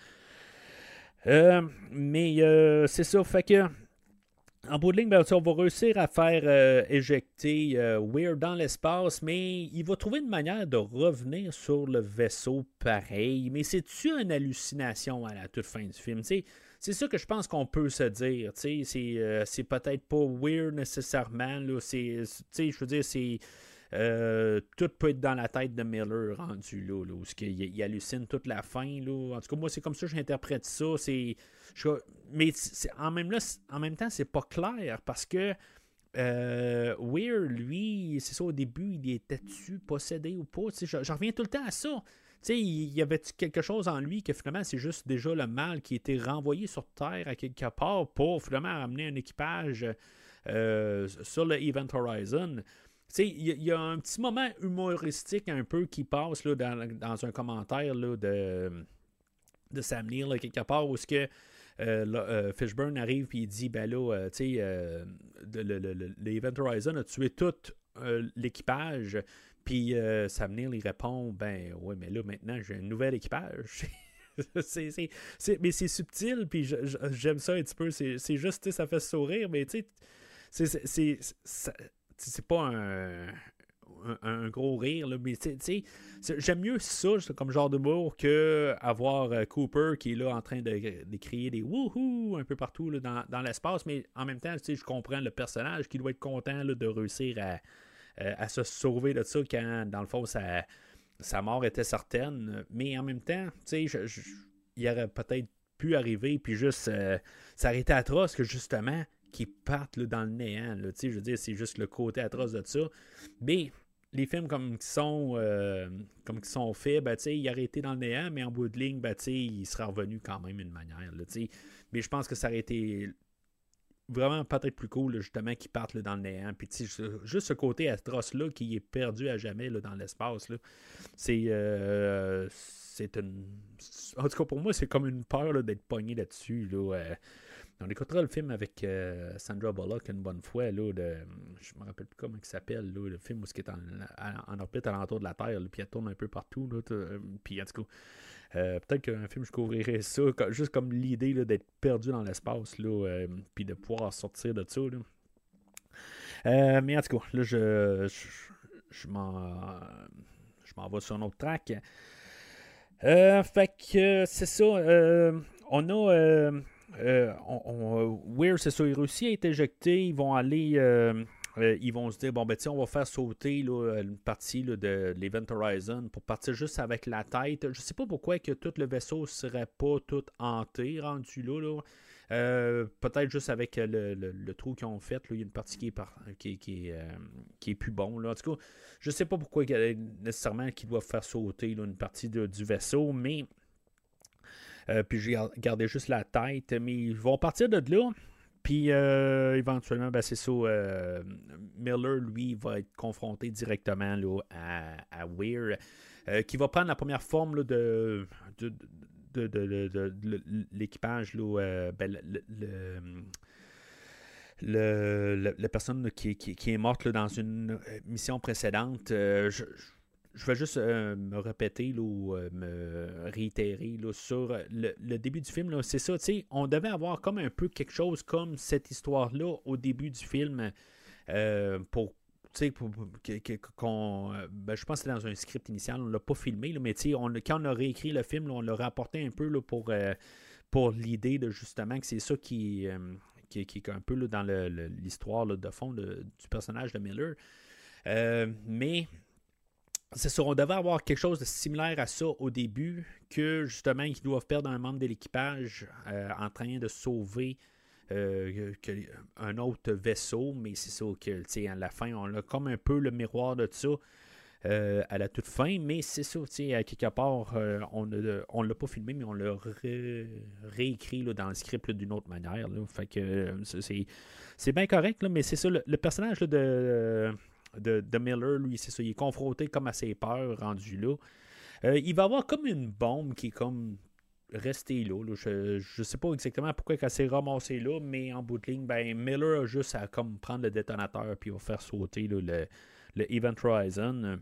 Euh, mais euh, c'est ça. Fait que, en bout de ligne, ben, on va réussir à faire euh, éjecter euh, Weir dans l'espace, mais il va trouver une manière de revenir sur le vaisseau pareil. Mais c'est-tu une hallucination à la toute fin du film? T'sais, c'est ça que je pense qu'on peut se dire. C'est, euh, c'est peut-être pas Weir nécessairement. Là, c'est, je veux dire, c'est. Euh, tout peut être dans la tête de Miller rendu là, là où il, il hallucine toute la fin. Là. En tout cas, moi, c'est comme ça que j'interprète ça. C'est, je, mais c'est, en, même là, en même temps, c'est pas clair parce que euh, Weir, lui, c'est ça, au début, il était-tu possédé ou pas? Je, je reviens tout le temps à ça. T'sais, il y avait quelque chose en lui que finalement, c'est juste déjà le mal qui était renvoyé sur Terre à quelque part pour finalement amener un équipage euh, sur le Event Horizon. Il y, y a un petit moment humoristique un peu qui passe là, dans, dans un commentaire là, de, de Sam Neill, là, quelque part, où ce que euh, là, euh, Fishburne arrive et il dit ben là, euh, tu sais, euh, l'Event Horizon a tué tout euh, l'équipage. Puis euh, Sam Neill il répond ben ouais, mais là maintenant j'ai un nouvel équipage. c'est, c'est, c'est, mais c'est subtil, puis je, je, j'aime ça un petit peu. C'est, c'est juste, ça fait sourire, mais tu sais, c'est. c'est, c'est, c'est c'est pas un, un, un gros rire, là, mais tu sais, j'aime mieux ça comme genre d'humour que avoir euh, Cooper qui est là en train de, de crier des wouhou un peu partout là, dans, dans l'espace, mais en même temps, je comprends le personnage qui doit être content là, de réussir à, euh, à se sauver de ça quand, dans le fond, sa, sa mort était certaine, mais en même temps, tu sais, il aurait peut-être pu arriver, puis juste, euh, ça aurait été atroce que justement, qui partent là, dans le néant. Là, je veux dire, c'est juste le côté atroce de ça. Mais les films comme qui sont, euh, comme qui sont faits, ben, il aurait été dans le néant, mais en bout de ligne, ben, il serait revenu quand même d'une manière. Là, mais je pense que ça aurait été vraiment peut-être plus cool, là, justement, qu'ils partent là, dans le néant. Puis juste ce côté atroce-là qui est perdu à jamais là, dans l'espace, là, c'est, euh, c'est une... En tout cas, pour moi, c'est comme une peur là, d'être pogné là-dessus. Là, euh, On écoutera le film avec euh, Sandra Bullock une bonne fois. Là, de, je me rappelle plus comment il s'appelle. Là, le film où il est en, en, en orbite alentour de la Terre. Là, puis elle tourne un peu partout. Là, puis en tout cas, euh, peut-être qu'un film, je couvrirais ça. Juste comme l'idée là, d'être perdu dans l'espace. Là, euh, puis de pouvoir sortir de ça. Là. Euh, mais en tout cas, là, je, je, je m'en, je m'en vais sur un autre track. Euh, fait que c'est ça. Euh, on a... Euh, euh, on, on, Weir, c'est ça, il réussit à être éjecté. Ils vont aller. Euh, euh, ils vont se dire, bon, ben, tu sais, on va faire sauter là, une partie là, de, de l'Event Horizon pour partir juste avec la tête. Je sais pas pourquoi que tout le vaisseau serait pas tout hanté, rendu là. là. Euh, peut-être juste avec le, le, le trou qu'ils ont fait, là, il y a une partie qui est, par, qui, qui, est, euh, qui est plus bon. Là. En tout cas, je sais pas pourquoi nécessairement qu'ils doivent faire sauter là, une partie de, du vaisseau, mais euh, puis j'ai gardé juste la tête. Mais ils vont partir de là. Puis euh, éventuellement, ben, c'est ça. Euh, Miller, lui, va être confronté directement là, à, à Weir, euh, qui va prendre la première forme là, de, de, de, de, de, de, de l'équipage. Là, euh, ben, le, le, le, le, la personne là, qui, qui, qui est morte là, dans une mission précédente. Euh, je, Je vais juste euh, me répéter là, ou euh, me réitérer là, sur le, le début du film. Là, c'est ça, tu sais, on devait avoir comme un peu quelque chose comme cette histoire-là au début du film euh, pour, tu sais, pour, pour, qu'on, ben, je pense que c'était dans un script initial, on ne l'a pas filmé, là, mais tu sais, on, quand on a réécrit le film, là, on l'a rapporté un peu là, pour, euh, pour l'idée de justement que c'est ça qui, euh, qui, qui est un peu là, dans le, le, l'histoire là, de fond de, du personnage de Miller. Euh, mais c'est sûr, on devait avoir quelque chose de similaire à ça au début, que justement, ils doivent perdre un membre de l'équipage euh, en train de sauver euh, que, que, un autre vaisseau, mais c'est ça que, tu sais, à la fin, on a comme un peu le miroir de ça euh, à la toute fin, mais c'est ça, tu sais, à quelque part, euh, on ne on l'a pas filmé, mais on l'a ré, réécrit là, dans le script là, d'une autre manière, là, fait que euh, c'est, c'est bien correct, là, mais c'est ça, le, le personnage là, de... Euh, De, de Miller, lui, c'est ça, il est confronté comme à ses peurs rendu là. Euh, il va avoir comme une bombe qui est comme restée là. là. Je, je sais pas exactement pourquoi elle s'est ramassée là, mais en bout de ligne, ben, Miller a juste à comme prendre le détonateur puis il va faire sauter là, le, le Event Horizon.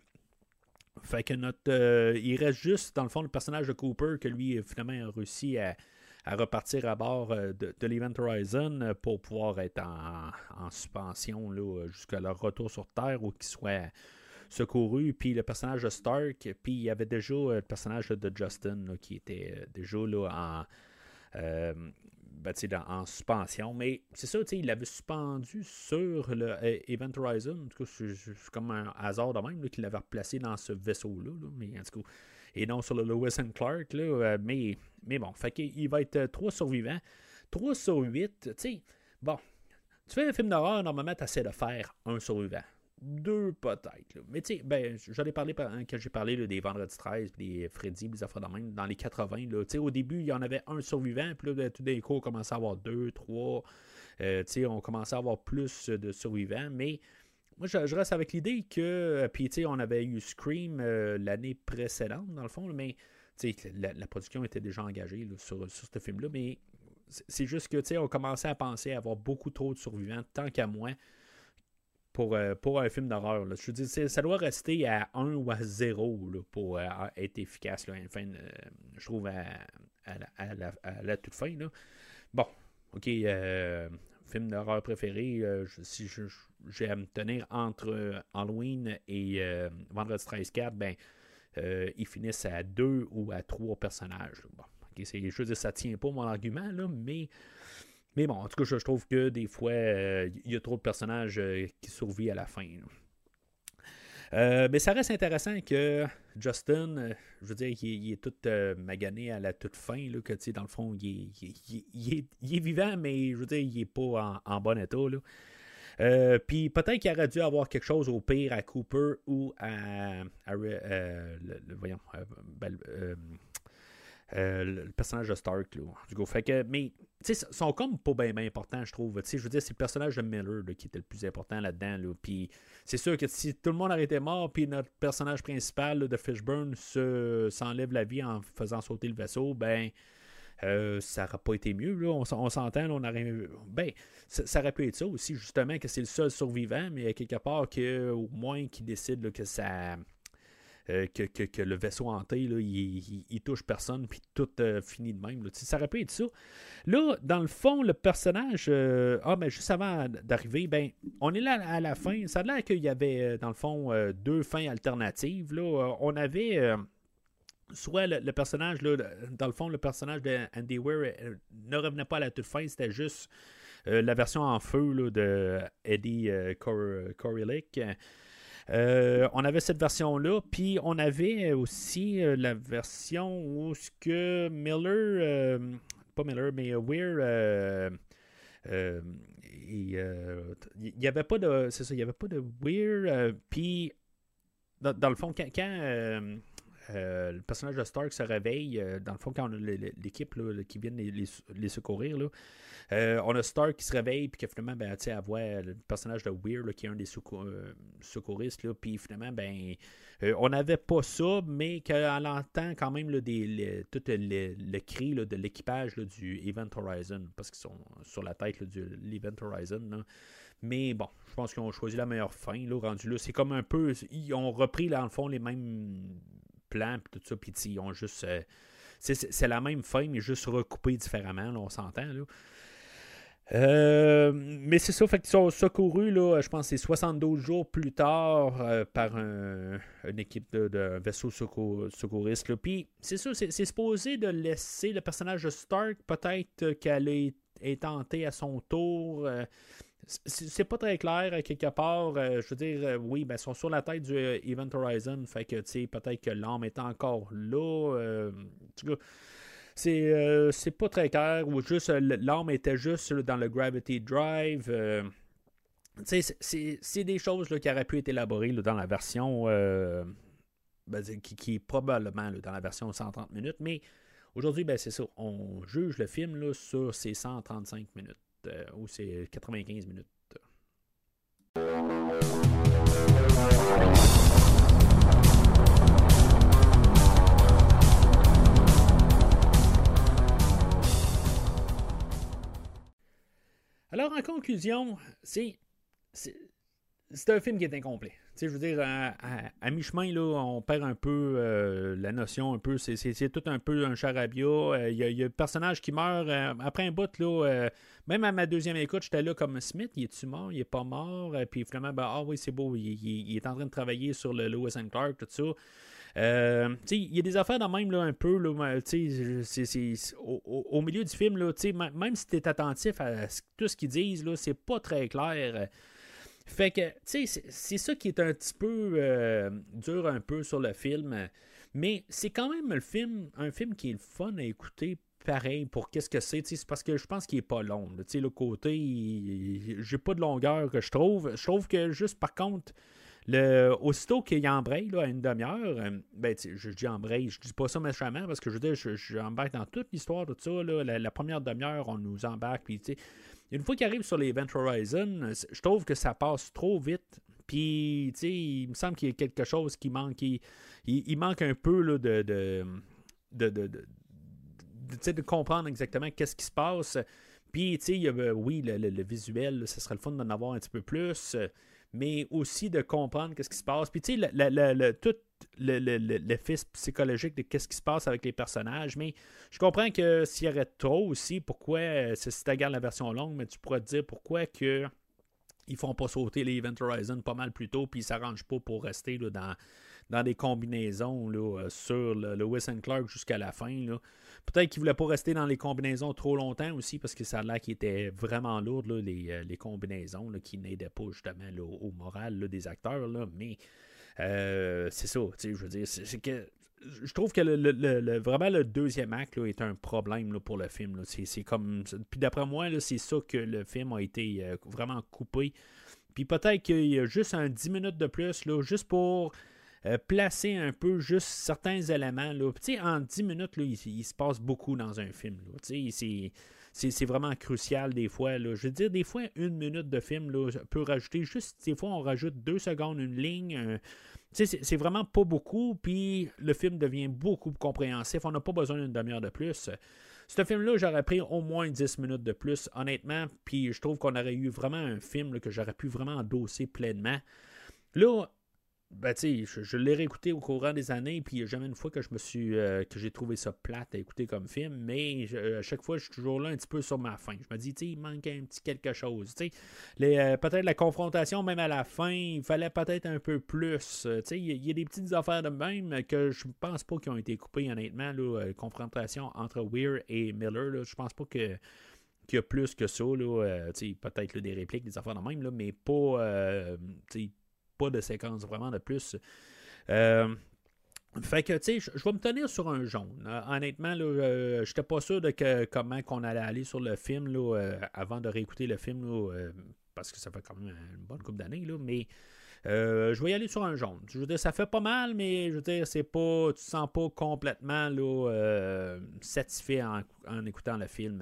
Fait que notre. Euh, il reste juste, dans le fond, le personnage de Cooper que lui, finalement, a réussi à. à repartir à bord de, de l'Event Horizon pour pouvoir être en, en suspension là, jusqu'à leur retour sur Terre ou qu'ils soient secourus. Puis le personnage de Stark, puis il y avait déjà le personnage de Justin là, qui était déjà là, en, euh, ben, dans, en suspension. Mais c'est ça, il l'avait suspendu sur le euh, Event Horizon. En tout cas, c'est, c'est comme un hasard de même là, qu'il l'avait replacé dans ce vaisseau-là. Là, mais en tout cas, et non sur le Lewis and Clark, là, euh, mais, mais bon, fait qu'il va être trois survivants. trois sur huit, tu sais, bon, tu fais un film d'horreur, normalement, tu essaies de faire un survivant. Deux, peut-être. Là. Mais tu sais, ben, j'en ai parlé hein, quand j'ai parlé là, des Vendredi treize, des Freddy, des affaires de même, dans les quatre-vingts. Là, au début, il y en avait un survivant, puis là, tout d'un coup, on commençait à avoir deux, trois. Euh, on commençait à avoir plus de survivants, mais. Moi, je, je reste avec l'idée que, puis tu sais, on avait eu Scream euh, l'année précédente, dans le fond, mais tu sais, la, la production était déjà engagée là, sur, sur ce film-là, mais c'est, c'est juste que, tu sais, on commençait à penser à avoir beaucoup trop de survivants, tant qu'à moins, pour, euh, pour un film d'horreur. Là. Je veux dire, ça doit rester à un ou à zéro là, pour euh, être efficace, là, enfin, euh, je trouve, à, à, la, à, la, à la toute fin. Là. Bon, OK, euh, film d'horreur préféré, euh, si je, je, j'ai à me tenir entre euh, Halloween et euh, Vendredi treize quatre, ben, euh, ils finissent à deux ou à trois personnages. Bon, okay, c'est, je veux dire, ça tient pas mon argument, là, mais, mais bon, en tout cas, je, je trouve que des fois, il euh, y a trop de personnages euh, qui survivent à la fin. Euh, mais ça reste intéressant que Justin, euh, je veux dire, il, il est tout euh, magané à la toute fin, là, que tu sais, dans le fond, il est, il, il, il, est, il est vivant, mais je veux dire, il est pas en, en bon état, là. Euh, Puis peut-être qu'il aurait dû avoir quelque chose au pire à Cooper ou à, à euh, le, le, voyons, euh, ben, euh, euh, le personnage de Stark là, du coup. Fait que, mais tu sais, sont comme pas bien ben importants, je trouve. Tu sais, je veux dire, c'est le personnage de Miller là, qui était le plus important là-dedans. Là. Puis c'est sûr que si tout le monde aurait été mort, puis notre personnage principal là, de Fishburne se, s'enlève la vie en faisant sauter le vaisseau, ben Euh, ça n'aurait pas été mieux, là. On, on s'entend, là, on aurait. Ben, ça, ça aurait pu être ça aussi, justement, que c'est le seul survivant, mais quelque part que, au moins qu'il décide là, que ça. Euh, que, que, que le vaisseau hanté, là, il, il, il touche personne, puis tout euh, finit de même. Là. Ça aurait pu être ça. Là, dans le fond, le personnage. Euh, ah, ben, juste avant d'arriver, ben, on est là à la fin. Ça a l'air qu'il y avait, dans le fond, euh, deux fins alternatives. Là. On avait. Euh, soit le, le personnage, là, dans le fond, le personnage de Andy Weir euh, ne revenait pas à la toute fin, c'était juste euh, la version en feu là, de Eddie euh, Cor- Corlick. Euh, on avait cette version-là, puis on avait aussi euh, la version où ce que Miller, euh, pas Miller, mais Weir, euh, euh, il euh, n'y avait pas de, c'est ça, il y avait pas de Weir, euh, puis dans, dans le fond, quand, quand euh, euh, le personnage de Stark se réveille, euh, dans le fond, quand on a l'équipe là, qui vient les, les, les secourir, là, euh, on a Stark qui se réveille, puis que finalement, ben, tu sais, elle voit le personnage de Weir, là, qui est un des secour- euh, secouristes, là, puis finalement, ben, euh, on n'avait pas ça, mais qu'elle entend quand même là, des, les, tout le, le cri là, de l'équipage là, du Event Horizon, parce qu'ils sont sur la tête là, de l'Event Horizon. Là. Mais bon, je pense qu'ils ont choisi la meilleure fin, là, rendu là. C'est comme un peu, ils ont repris, là, dans le fond, les mêmes plans, puis tout ça, puis ils ont juste... Euh, c'est, c'est la même fin, mais juste recoupée différemment, là, on s'entend, là. Euh, mais c'est ça, fait qu'ils sont secourus, là, je pense que c'est soixante-douze jours plus tard euh, par un, une équipe de, de vaisseau secours, secouriste. Là. Puis c'est ça, c'est, c'est supposé de laisser le personnage de Stark, peut-être qu'elle est, est tentée à son tour. Euh, c'est, c'est pas très clair, quelque part. Euh, je veux dire, euh, oui, ben, ils sont sur la tête du euh, Event Horizon, fait que, tu sais, peut-être que l'âme est encore là. Euh, en tout cas, C'est, euh, c'est pas très clair, ou juste euh, l'âme était juste là, dans le Gravity Drive. Euh, c'est, c'est, c'est des choses là, qui auraient pu être élaborées là, dans la version euh, ben, qui, qui est probablement là, dans la version cent trente minutes, mais aujourd'hui, ben, c'est ça. On juge le film là, sur ses cent trente-cinq minutes, euh, ou ses quatre-vingt-quinze minutes. Alors, en conclusion, c'est, c'est, c'est un film qui est incomplet. Tu sais, je veux dire, à, à, à mi-chemin, là, on perd un peu euh, la notion, un peu, c'est, c'est, c'est tout un peu un charabia. Il euh, y, y a le personnage qui meurt euh, après un bout, là, euh, même à ma deuxième écoute, j'étais là comme Smith, il est-tu mort, il est pas mort, euh, puis finalement, ben, ah oui, c'est beau, il, il, il est en train de travailler sur le Lewis and Clark, tout ça. Euh, il y a des affaires dans même là, un peu là, c'est, c'est, c'est, au, au milieu du film là, même si tu es attentif à tout ce qu'ils disent là, c'est pas très clair. Fait que c'est, c'est ça qui est un petit peu euh, dur un peu sur le film, mais c'est quand même le film, un film qui est le fun à écouter pareil pour qu'est-ce que c'est, c'est parce que je pense qu'il est pas long là, le côté il, j'ai pas de longueur que je trouve je trouve que juste par contre Le, aussitôt qu'il embraye là, à une demi-heure, euh, ben, je dis embraye, je dis pas ça méchamment parce que je veux dire, je, je embarque dans toute l'histoire de ça. Là, la, la première demi-heure, on nous embarque. Puis, une fois qu'il arrive sur les Event Horizon, je trouve que ça passe trop vite. Puis, il me semble qu'il y a quelque chose qui manque. Il, il, il manque un peu là, de, de, de, de, de, de, de comprendre exactement qu'est-ce qui se passe. Puis, tu sais, oui, le, le, le visuel, ce serait le fun d'en avoir un petit peu plus. Mais aussi de comprendre qu'est-ce qui se passe. Puis, tu sais, le, le, le, tout l'effet psychologique de qu'est-ce qui se passe avec les personnages. Mais je comprends que s'il y aurait trop aussi, pourquoi, si tu regardes la version longue, mais tu pourrais te dire pourquoi que ils font pas sauter les Event Horizon pas mal plus tôt, puis ils s'arrangent pas pour rester là, dans, dans des combinaisons là, sur le Lewis and Clark jusqu'à la fin. Là. Peut-être qu'ils ne voulaient pas rester dans les combinaisons trop longtemps aussi, parce que ça a l'air qu'ils étaient vraiment lourds, là, les, les combinaisons, là, qui n'aidaient pas justement là, au moral là, des acteurs. Là, mais euh, c'est ça, je veux dire, c'est, c'est que je trouve que le, le, le, vraiment le deuxième acte là, est un problème là, pour le film. Là. C'est, c'est comme. Puis d'après moi, là, c'est ça que le film a été euh, vraiment coupé. Puis peut-être qu'il y a juste un dix minutes de plus, là, juste pour euh, placer un peu juste certains éléments. Là. En dix minutes, là, il, il se passe beaucoup dans un film. Là. C'est, c'est, c'est vraiment crucial des fois. Là. Je veux dire, des fois, une minute de film là, peut rajouter juste, des fois, on rajoute deux secondes, une ligne. Un, C'est, c'est vraiment pas beaucoup, puis le film devient beaucoup plus compréhensif. On n'a pas besoin d'une demi-heure de plus. Ce film-là, j'aurais pris au moins dix minutes de plus, honnêtement, puis je trouve qu'on aurait eu vraiment un film là, que j'aurais pu vraiment endosser pleinement. Là, ben, tu sais, je, je l'ai réécouté au courant des années, puis il n'y a jamais une fois que je me suis euh, que j'ai trouvé ça plate à écouter comme film, mais je, à chaque fois, je suis toujours là un petit peu sur ma fin. Je me dis, tu sais, il manque un petit quelque chose. Tu sais, les, euh, peut-être la confrontation, même à la fin, il fallait peut-être un peu plus. Euh, tu sais, il y, y a des petites affaires de même que je pense pas qui ont été coupées, honnêtement. Là, euh, confrontation entre Weir et Miller, là, je pense pas que qu'il y a plus que ça. Là, euh, peut-être là, des répliques, des affaires de même, là, mais pas, euh, pas de séquence vraiment de plus. Euh, fait que, tu sais, je vais me tenir sur un jaune. Euh, honnêtement, là, euh, j'étais pas sûr de que, comment qu'on allait aller sur le film là, euh, avant de réécouter le film, là, euh, parce que ça fait quand même une bonne couple d'années, là, mais euh, je vais y aller sur un jaune. Je veux dire, ça fait pas mal, mais je veux dire, c'est pas, tu te sens pas complètement là, euh, satisfait en, en écoutant le film.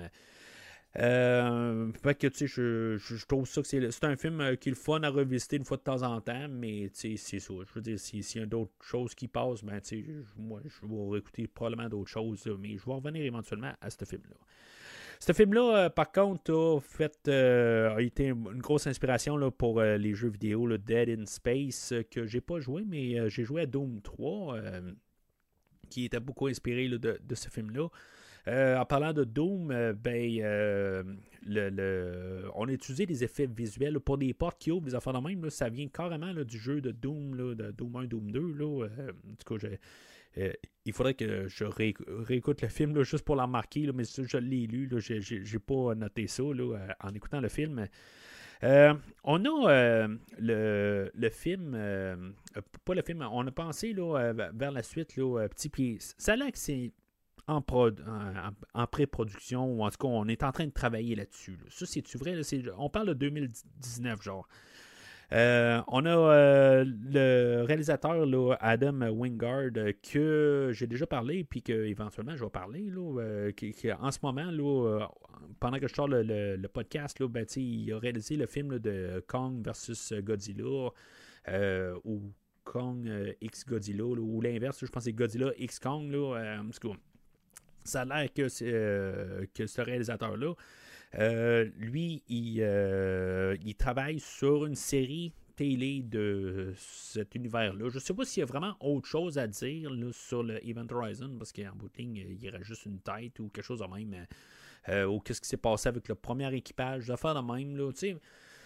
Euh, fait que tu sais, je, je, je trouve ça que c'est, c'est un film euh, qui est le fun à revisiter une fois de temps en temps, mais tu sais, c'est ça. Je veux dire, s'il si y a d'autres choses qui passent, ben tu sais, moi, je vais réécouter probablement d'autres choses, là, mais je vais revenir éventuellement à ce film-là. Ce film-là, euh, par contre, a, fait, euh, a été une grosse inspiration là, pour euh, les jeux vidéo là, Dead in Space, euh, que j'ai pas joué, mais euh, j'ai joué à Doom trois, euh, qui était beaucoup inspiré là, de, de ce film-là. Euh, en parlant de Doom, euh, ben, euh, le, le, on a utilisé des effets visuels là, pour des portes qui ouvrent, des affaires de même. Là, ça vient carrément là, du jeu de Doom, là, de Doom un, Doom deux. Là, euh, en tout cas, euh, il faudrait que je ré, réécoute le film là, juste pour l'en marquer, là, mais je l'ai lu. Là, j'ai, j'ai, j'ai pas noté ça là, en écoutant le film. Euh, on a euh, le, le film, euh, pas le film, on a pensé là, vers la suite, là, Petit Pied. Ça a l'air que c'est en, prod, en, en pré-production, ou en tout cas, on est en train de travailler là-dessus. Là. Ça, c'est-tu vrai? Là, c'est, on parle de deux mille dix-neuf, genre. Euh, on a euh, le réalisateur là, Adam Wingard euh, que j'ai déjà parlé puis qu'éventuellement je vais parler là, euh, qui, qui, en ce moment là, euh, pendant que je sors le, le, le podcast là, ben, il a réalisé le film là, de Kong versus Godzilla euh, ou Kong euh, x Godzilla là, ou l'inverse, je pense que c'est Godzilla x Kong là, euh, en tout cas, ça a l'air que, euh, que ce réalisateur-là, euh, lui, il, euh, il travaille sur une série télé de cet univers-là. Je ne sais pas s'il y a vraiment autre chose à dire là, sur le Event Horizon, parce qu'en bout de ligne, il y aurait juste une tête ou quelque chose de même. Euh, ou qu'est-ce qui s'est passé avec le premier équipage, d'affaires de même. Là, tu sais,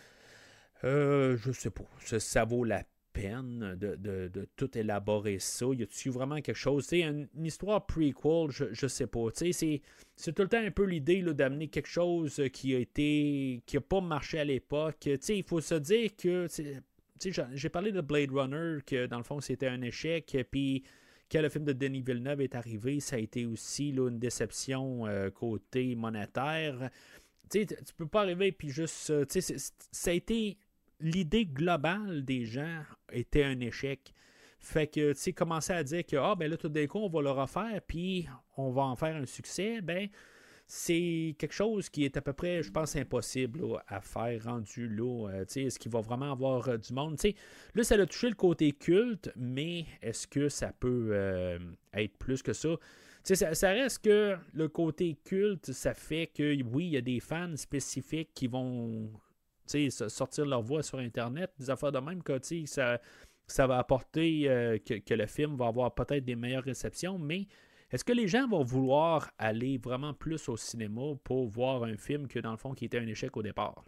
euh, je sais pas. Ça, ça vaut la peine de, de, de tout élaborer ça. Y a-t-il vraiment quelque chose? Tu sais, une, une histoire prequel, je, je sais pas. Tu sais, c'est, c'est tout le temps un peu l'idée là, d'amener quelque chose qui a été. Qui a pas marché à l'époque. Tu sais, il faut se dire que. Tu sais, j'ai parlé de Blade Runner, que dans le fond, c'était un échec. Puis quand le film de Denis Villeneuve est arrivé, ça a été aussi là, une déception euh, côté monétaire. Tu sais, tu peux pas arriver puis juste. Tu sais, ça a été. L'idée globale des gens était un échec. Fait que, tu sais, commencer à dire que, ah, ben là, tout d'un coup, on va le refaire, puis on va en faire un succès, ben, c'est quelque chose qui est à peu près, je pense, impossible là, à faire rendu là. Euh, tu sais, est-ce qu'il va vraiment avoir euh, du monde? Tu sais, là, ça a touché le côté culte, mais est-ce que ça peut euh, être plus que ça? Tu sais, ça, ça reste que le côté culte, ça fait que, oui, il y a des fans spécifiques qui vont sortir leur voix sur Internet, des affaires de même que ça, ça va apporter euh, que, que le film va avoir peut-être des meilleures réceptions, mais est-ce que les gens vont vouloir aller vraiment plus au cinéma pour voir un film que dans le fond qui était un échec au départ?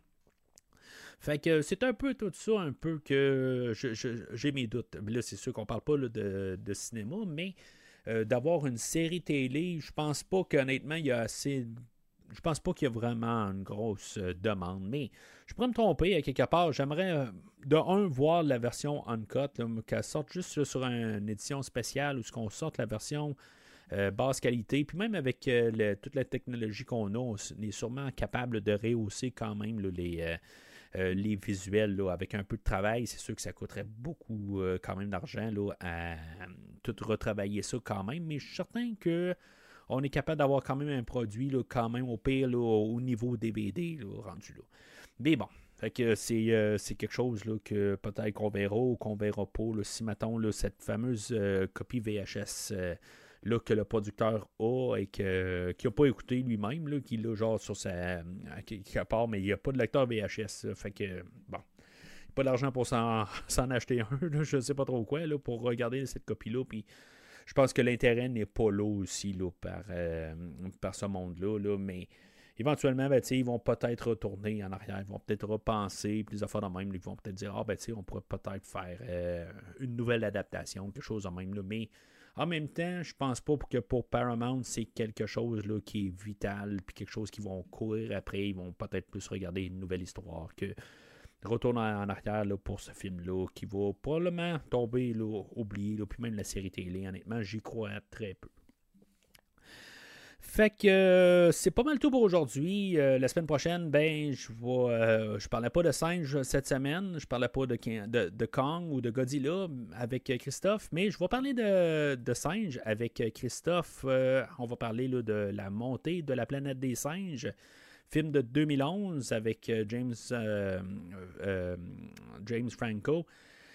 Fait que c'est un peu tout ça, un peu que je, je, j'ai mes doutes. Là, c'est sûr qu'on parle pas là, de, de cinéma, mais euh, d'avoir une série télé, je pense pas qu'honnêtement, il y a assez. Je pense pas qu'il y a vraiment une grosse euh, demande, mais je pourrais me tromper à quelque part. J'aimerais, euh, de un, voir la version uncut, là, qu'elle sorte juste là, sur une édition spéciale ou qu'on sorte la version euh, basse qualité. Puis même avec euh, le, toute la technologie qu'on a, on est sûrement capable de rehausser quand même là, les, euh, euh, les visuels. Là, avec un peu de travail, c'est sûr que ça coûterait beaucoup euh, quand même d'argent là, à, à tout retravailler ça quand même. Mais je suis certain que on est capable d'avoir quand même un produit, là, quand même au pire, là, au niveau D V D, là, rendu là. Mais bon, fait que c'est, euh, c'est quelque chose là, que peut-être qu'on verra ou qu'on verra pas. Là, si, mettons, là, cette fameuse euh, copie V H S euh, là, que le producteur a et que, qu'il n'a pas écouté lui-même, là, qu'il a genre sur sa. Quelque part, mais il n'y a pas de lecteur V H S. Là, fait que, bon. pas d'argent pour s'en, s'en acheter un, là, je sais pas trop quoi, là, pour regarder cette copie-là, puis je pense que l'intérêt n'est pas là aussi là, par, euh, par ce monde-là, là, mais éventuellement, ben, ils vont peut-être retourner en arrière, ils vont peut-être repenser, puis les affaires de même, ils vont peut-être dire, ah ben, on pourrait peut-être faire euh, une nouvelle adaptation, quelque chose de même, là, mais en même temps, je pense pas que pour Paramount, c'est quelque chose là, qui est vital, puis quelque chose qu'ils vont courir après, ils vont peut-être plus regarder une nouvelle histoire que retourner en arrière là, pour ce film-là, qui va probablement tomber là, oublié, là, puis même la série télé, honnêtement, j'y crois très peu. Fait que euh, c'est pas mal tout pour aujourd'hui. Euh, la semaine prochaine, ben, je vais. Euh, je parlais pas de singe cette semaine. Je parlais pas de, de, de Kong ou de Godzilla avec Christophe, mais je vais parler de, de singe avec Christophe. Euh, on va parler là, de la montée de la planète des singes. Film de deux mille onze avec James, euh, euh, James Franco.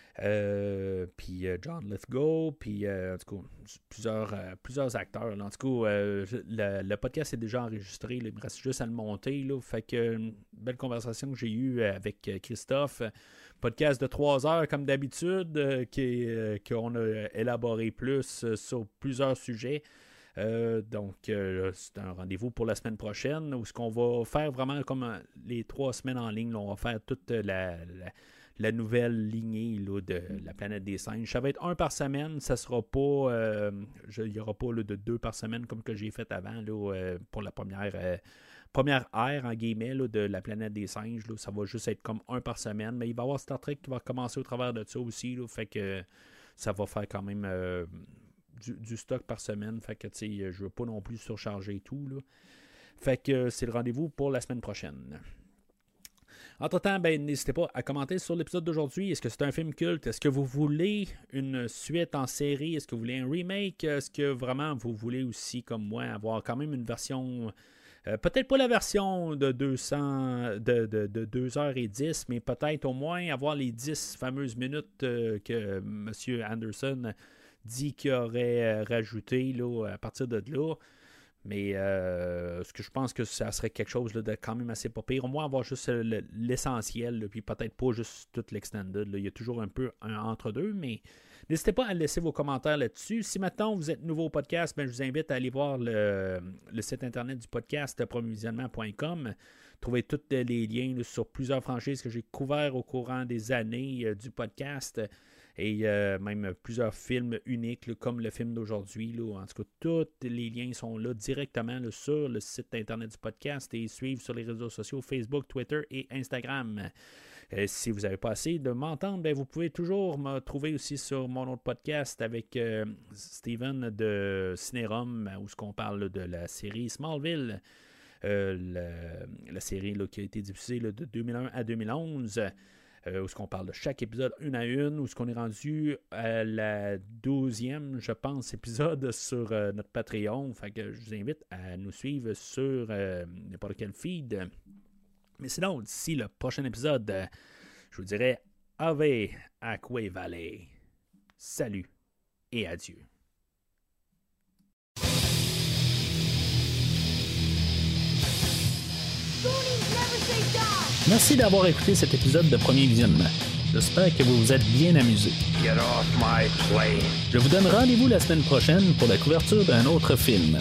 Euh, puis euh, John Lithgow, puis euh, en tout cas, plusieurs, euh, plusieurs acteurs. Là. En tout cas, euh, le, le podcast est déjà enregistré. Là, il me reste juste à le monter. Là, fait que une belle conversation que j'ai eue avec Christophe. Podcast de trois heures comme d'habitude, euh, qui, euh, qu'on a élaboré plus euh, sur plusieurs sujets. Euh, donc, euh, c'est un rendez-vous pour la semaine prochaine où ce qu'on va faire vraiment comme les trois semaines en ligne. Là, on va faire toute la... la la nouvelle lignée là, de la planète des singes. Ça va être un par semaine. Ça sera pas... Euh, il n'y aura pas là, de deux par semaine comme que j'ai fait avant là, euh, pour la première, euh, première ère, en guillemets, là, de la planète des singes. Là. Ça va juste être comme un par semaine. Mais il va y avoir Star Trek qui va commencer au travers de ça aussi. Là, fait que ça va faire quand même euh, du, du stock par semaine. Fait que je ne veux pas non plus surcharger tout. Là. Fait que c'est le rendez-vous pour la semaine prochaine. Entre-temps, ben, n'hésitez pas à commenter sur l'épisode d'aujourd'hui. Est-ce que c'est un film culte? Est-ce que vous voulez une suite en série? Est-ce que vous voulez un remake? Est-ce que vraiment vous voulez aussi, comme moi, avoir quand même une version... Euh, peut-être pas la version de deux cents, de, de, de deux heures dix, mais peut-être au moins avoir les dix fameuses minutes euh, que M. Anderson dit qu'il aurait euh, rajouté là, à partir de là. Mais euh, ce que je pense que ça serait quelque chose là, de quand même assez pas pire. Au moins avoir juste le, l'essentiel, là, puis peut-être pas juste tout l'extended. Là. Il y a toujours un peu un entre-deux, mais n'hésitez pas à laisser vos commentaires là-dessus. Si maintenant vous êtes nouveau au podcast, ben, je vous invite à aller voir le, le site internet du podcast premier visionnement point com. Trouvez tous les liens là, sur plusieurs franchises que j'ai couvertes au courant des années euh, du podcast. Et euh, même plusieurs films uniques, là, comme le film d'aujourd'hui. Là. En tout cas, tous les liens sont là directement là, sur le site internet du podcast et suivent sur les réseaux sociaux Facebook, Twitter et Instagram. Euh, si vous n'avez pas assez de m'entendre, ben, vous pouvez toujours me trouver aussi sur mon autre podcast avec euh, Steven de Cinérum, où on parle de la série Smallville. Euh, la, la série là, qui a été diffusée là, de deux mille un à deux mille onze. Euh, où est-ce qu'on parle de chaque épisode une à une, où est-ce qu'on est rendu à la douzième, je pense, épisode sur euh, notre Patreon. Fait que je vous invite à nous suivre sur euh, n'importe quel feed. Mais sinon, d'ici le prochain épisode, euh, je vous dirais Ave Aquae Valley. Salut et adieu. Merci d'avoir écouté cet épisode de Premier Visionnement. J'espère que vous vous êtes bien amusés. Get off my plane. Je vous donne rendez-vous la semaine prochaine pour la couverture d'un autre film.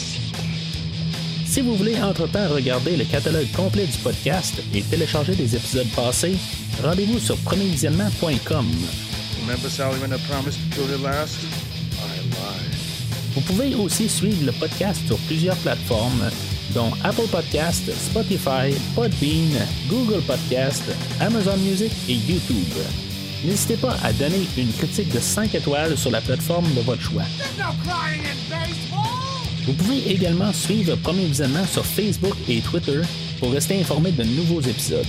Si vous voulez entre-temps regarder le catalogue complet du podcast et télécharger des épisodes passés, rendez-vous sur premier visionnement point com. Remember Sally when I promised to kill her last? I lied. Vous pouvez aussi suivre le podcast sur plusieurs plateformes, dont Apple Podcast, Spotify, Podbean, Google Podcast, Amazon Music et YouTube. N'hésitez pas à donner une critique de cinq étoiles sur la plateforme de votre choix. Vous pouvez également suivre Premier Visionnement sur Facebook et Twitter pour rester informé de nouveaux épisodes.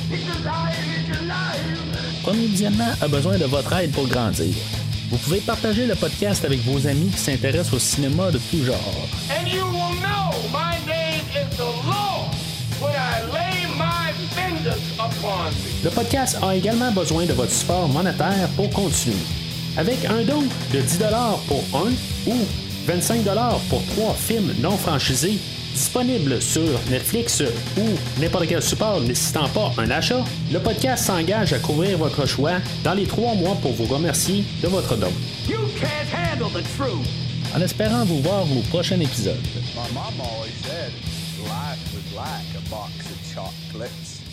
Premier Visionnement a besoin de votre aide pour grandir. Vous pouvez partager le podcast avec vos amis qui s'intéressent au cinéma de tout genre. And you will know my name is the Lord when I lay my vengeance upon thee. Le podcast a également besoin de votre support monétaire pour continuer. Avec un don de dix dollars pour un ou vingt-cinq dollars pour trois films non franchisés, Disponible sur Netflix ou n'importe quel support nécessitant pas un achat, le podcast s'engage à couvrir votre choix dans les trois mois pour vous remercier de votre don. You can't handle the truth. En espérant vous voir au prochain épisode. My mom always said life was like a box of chocolates.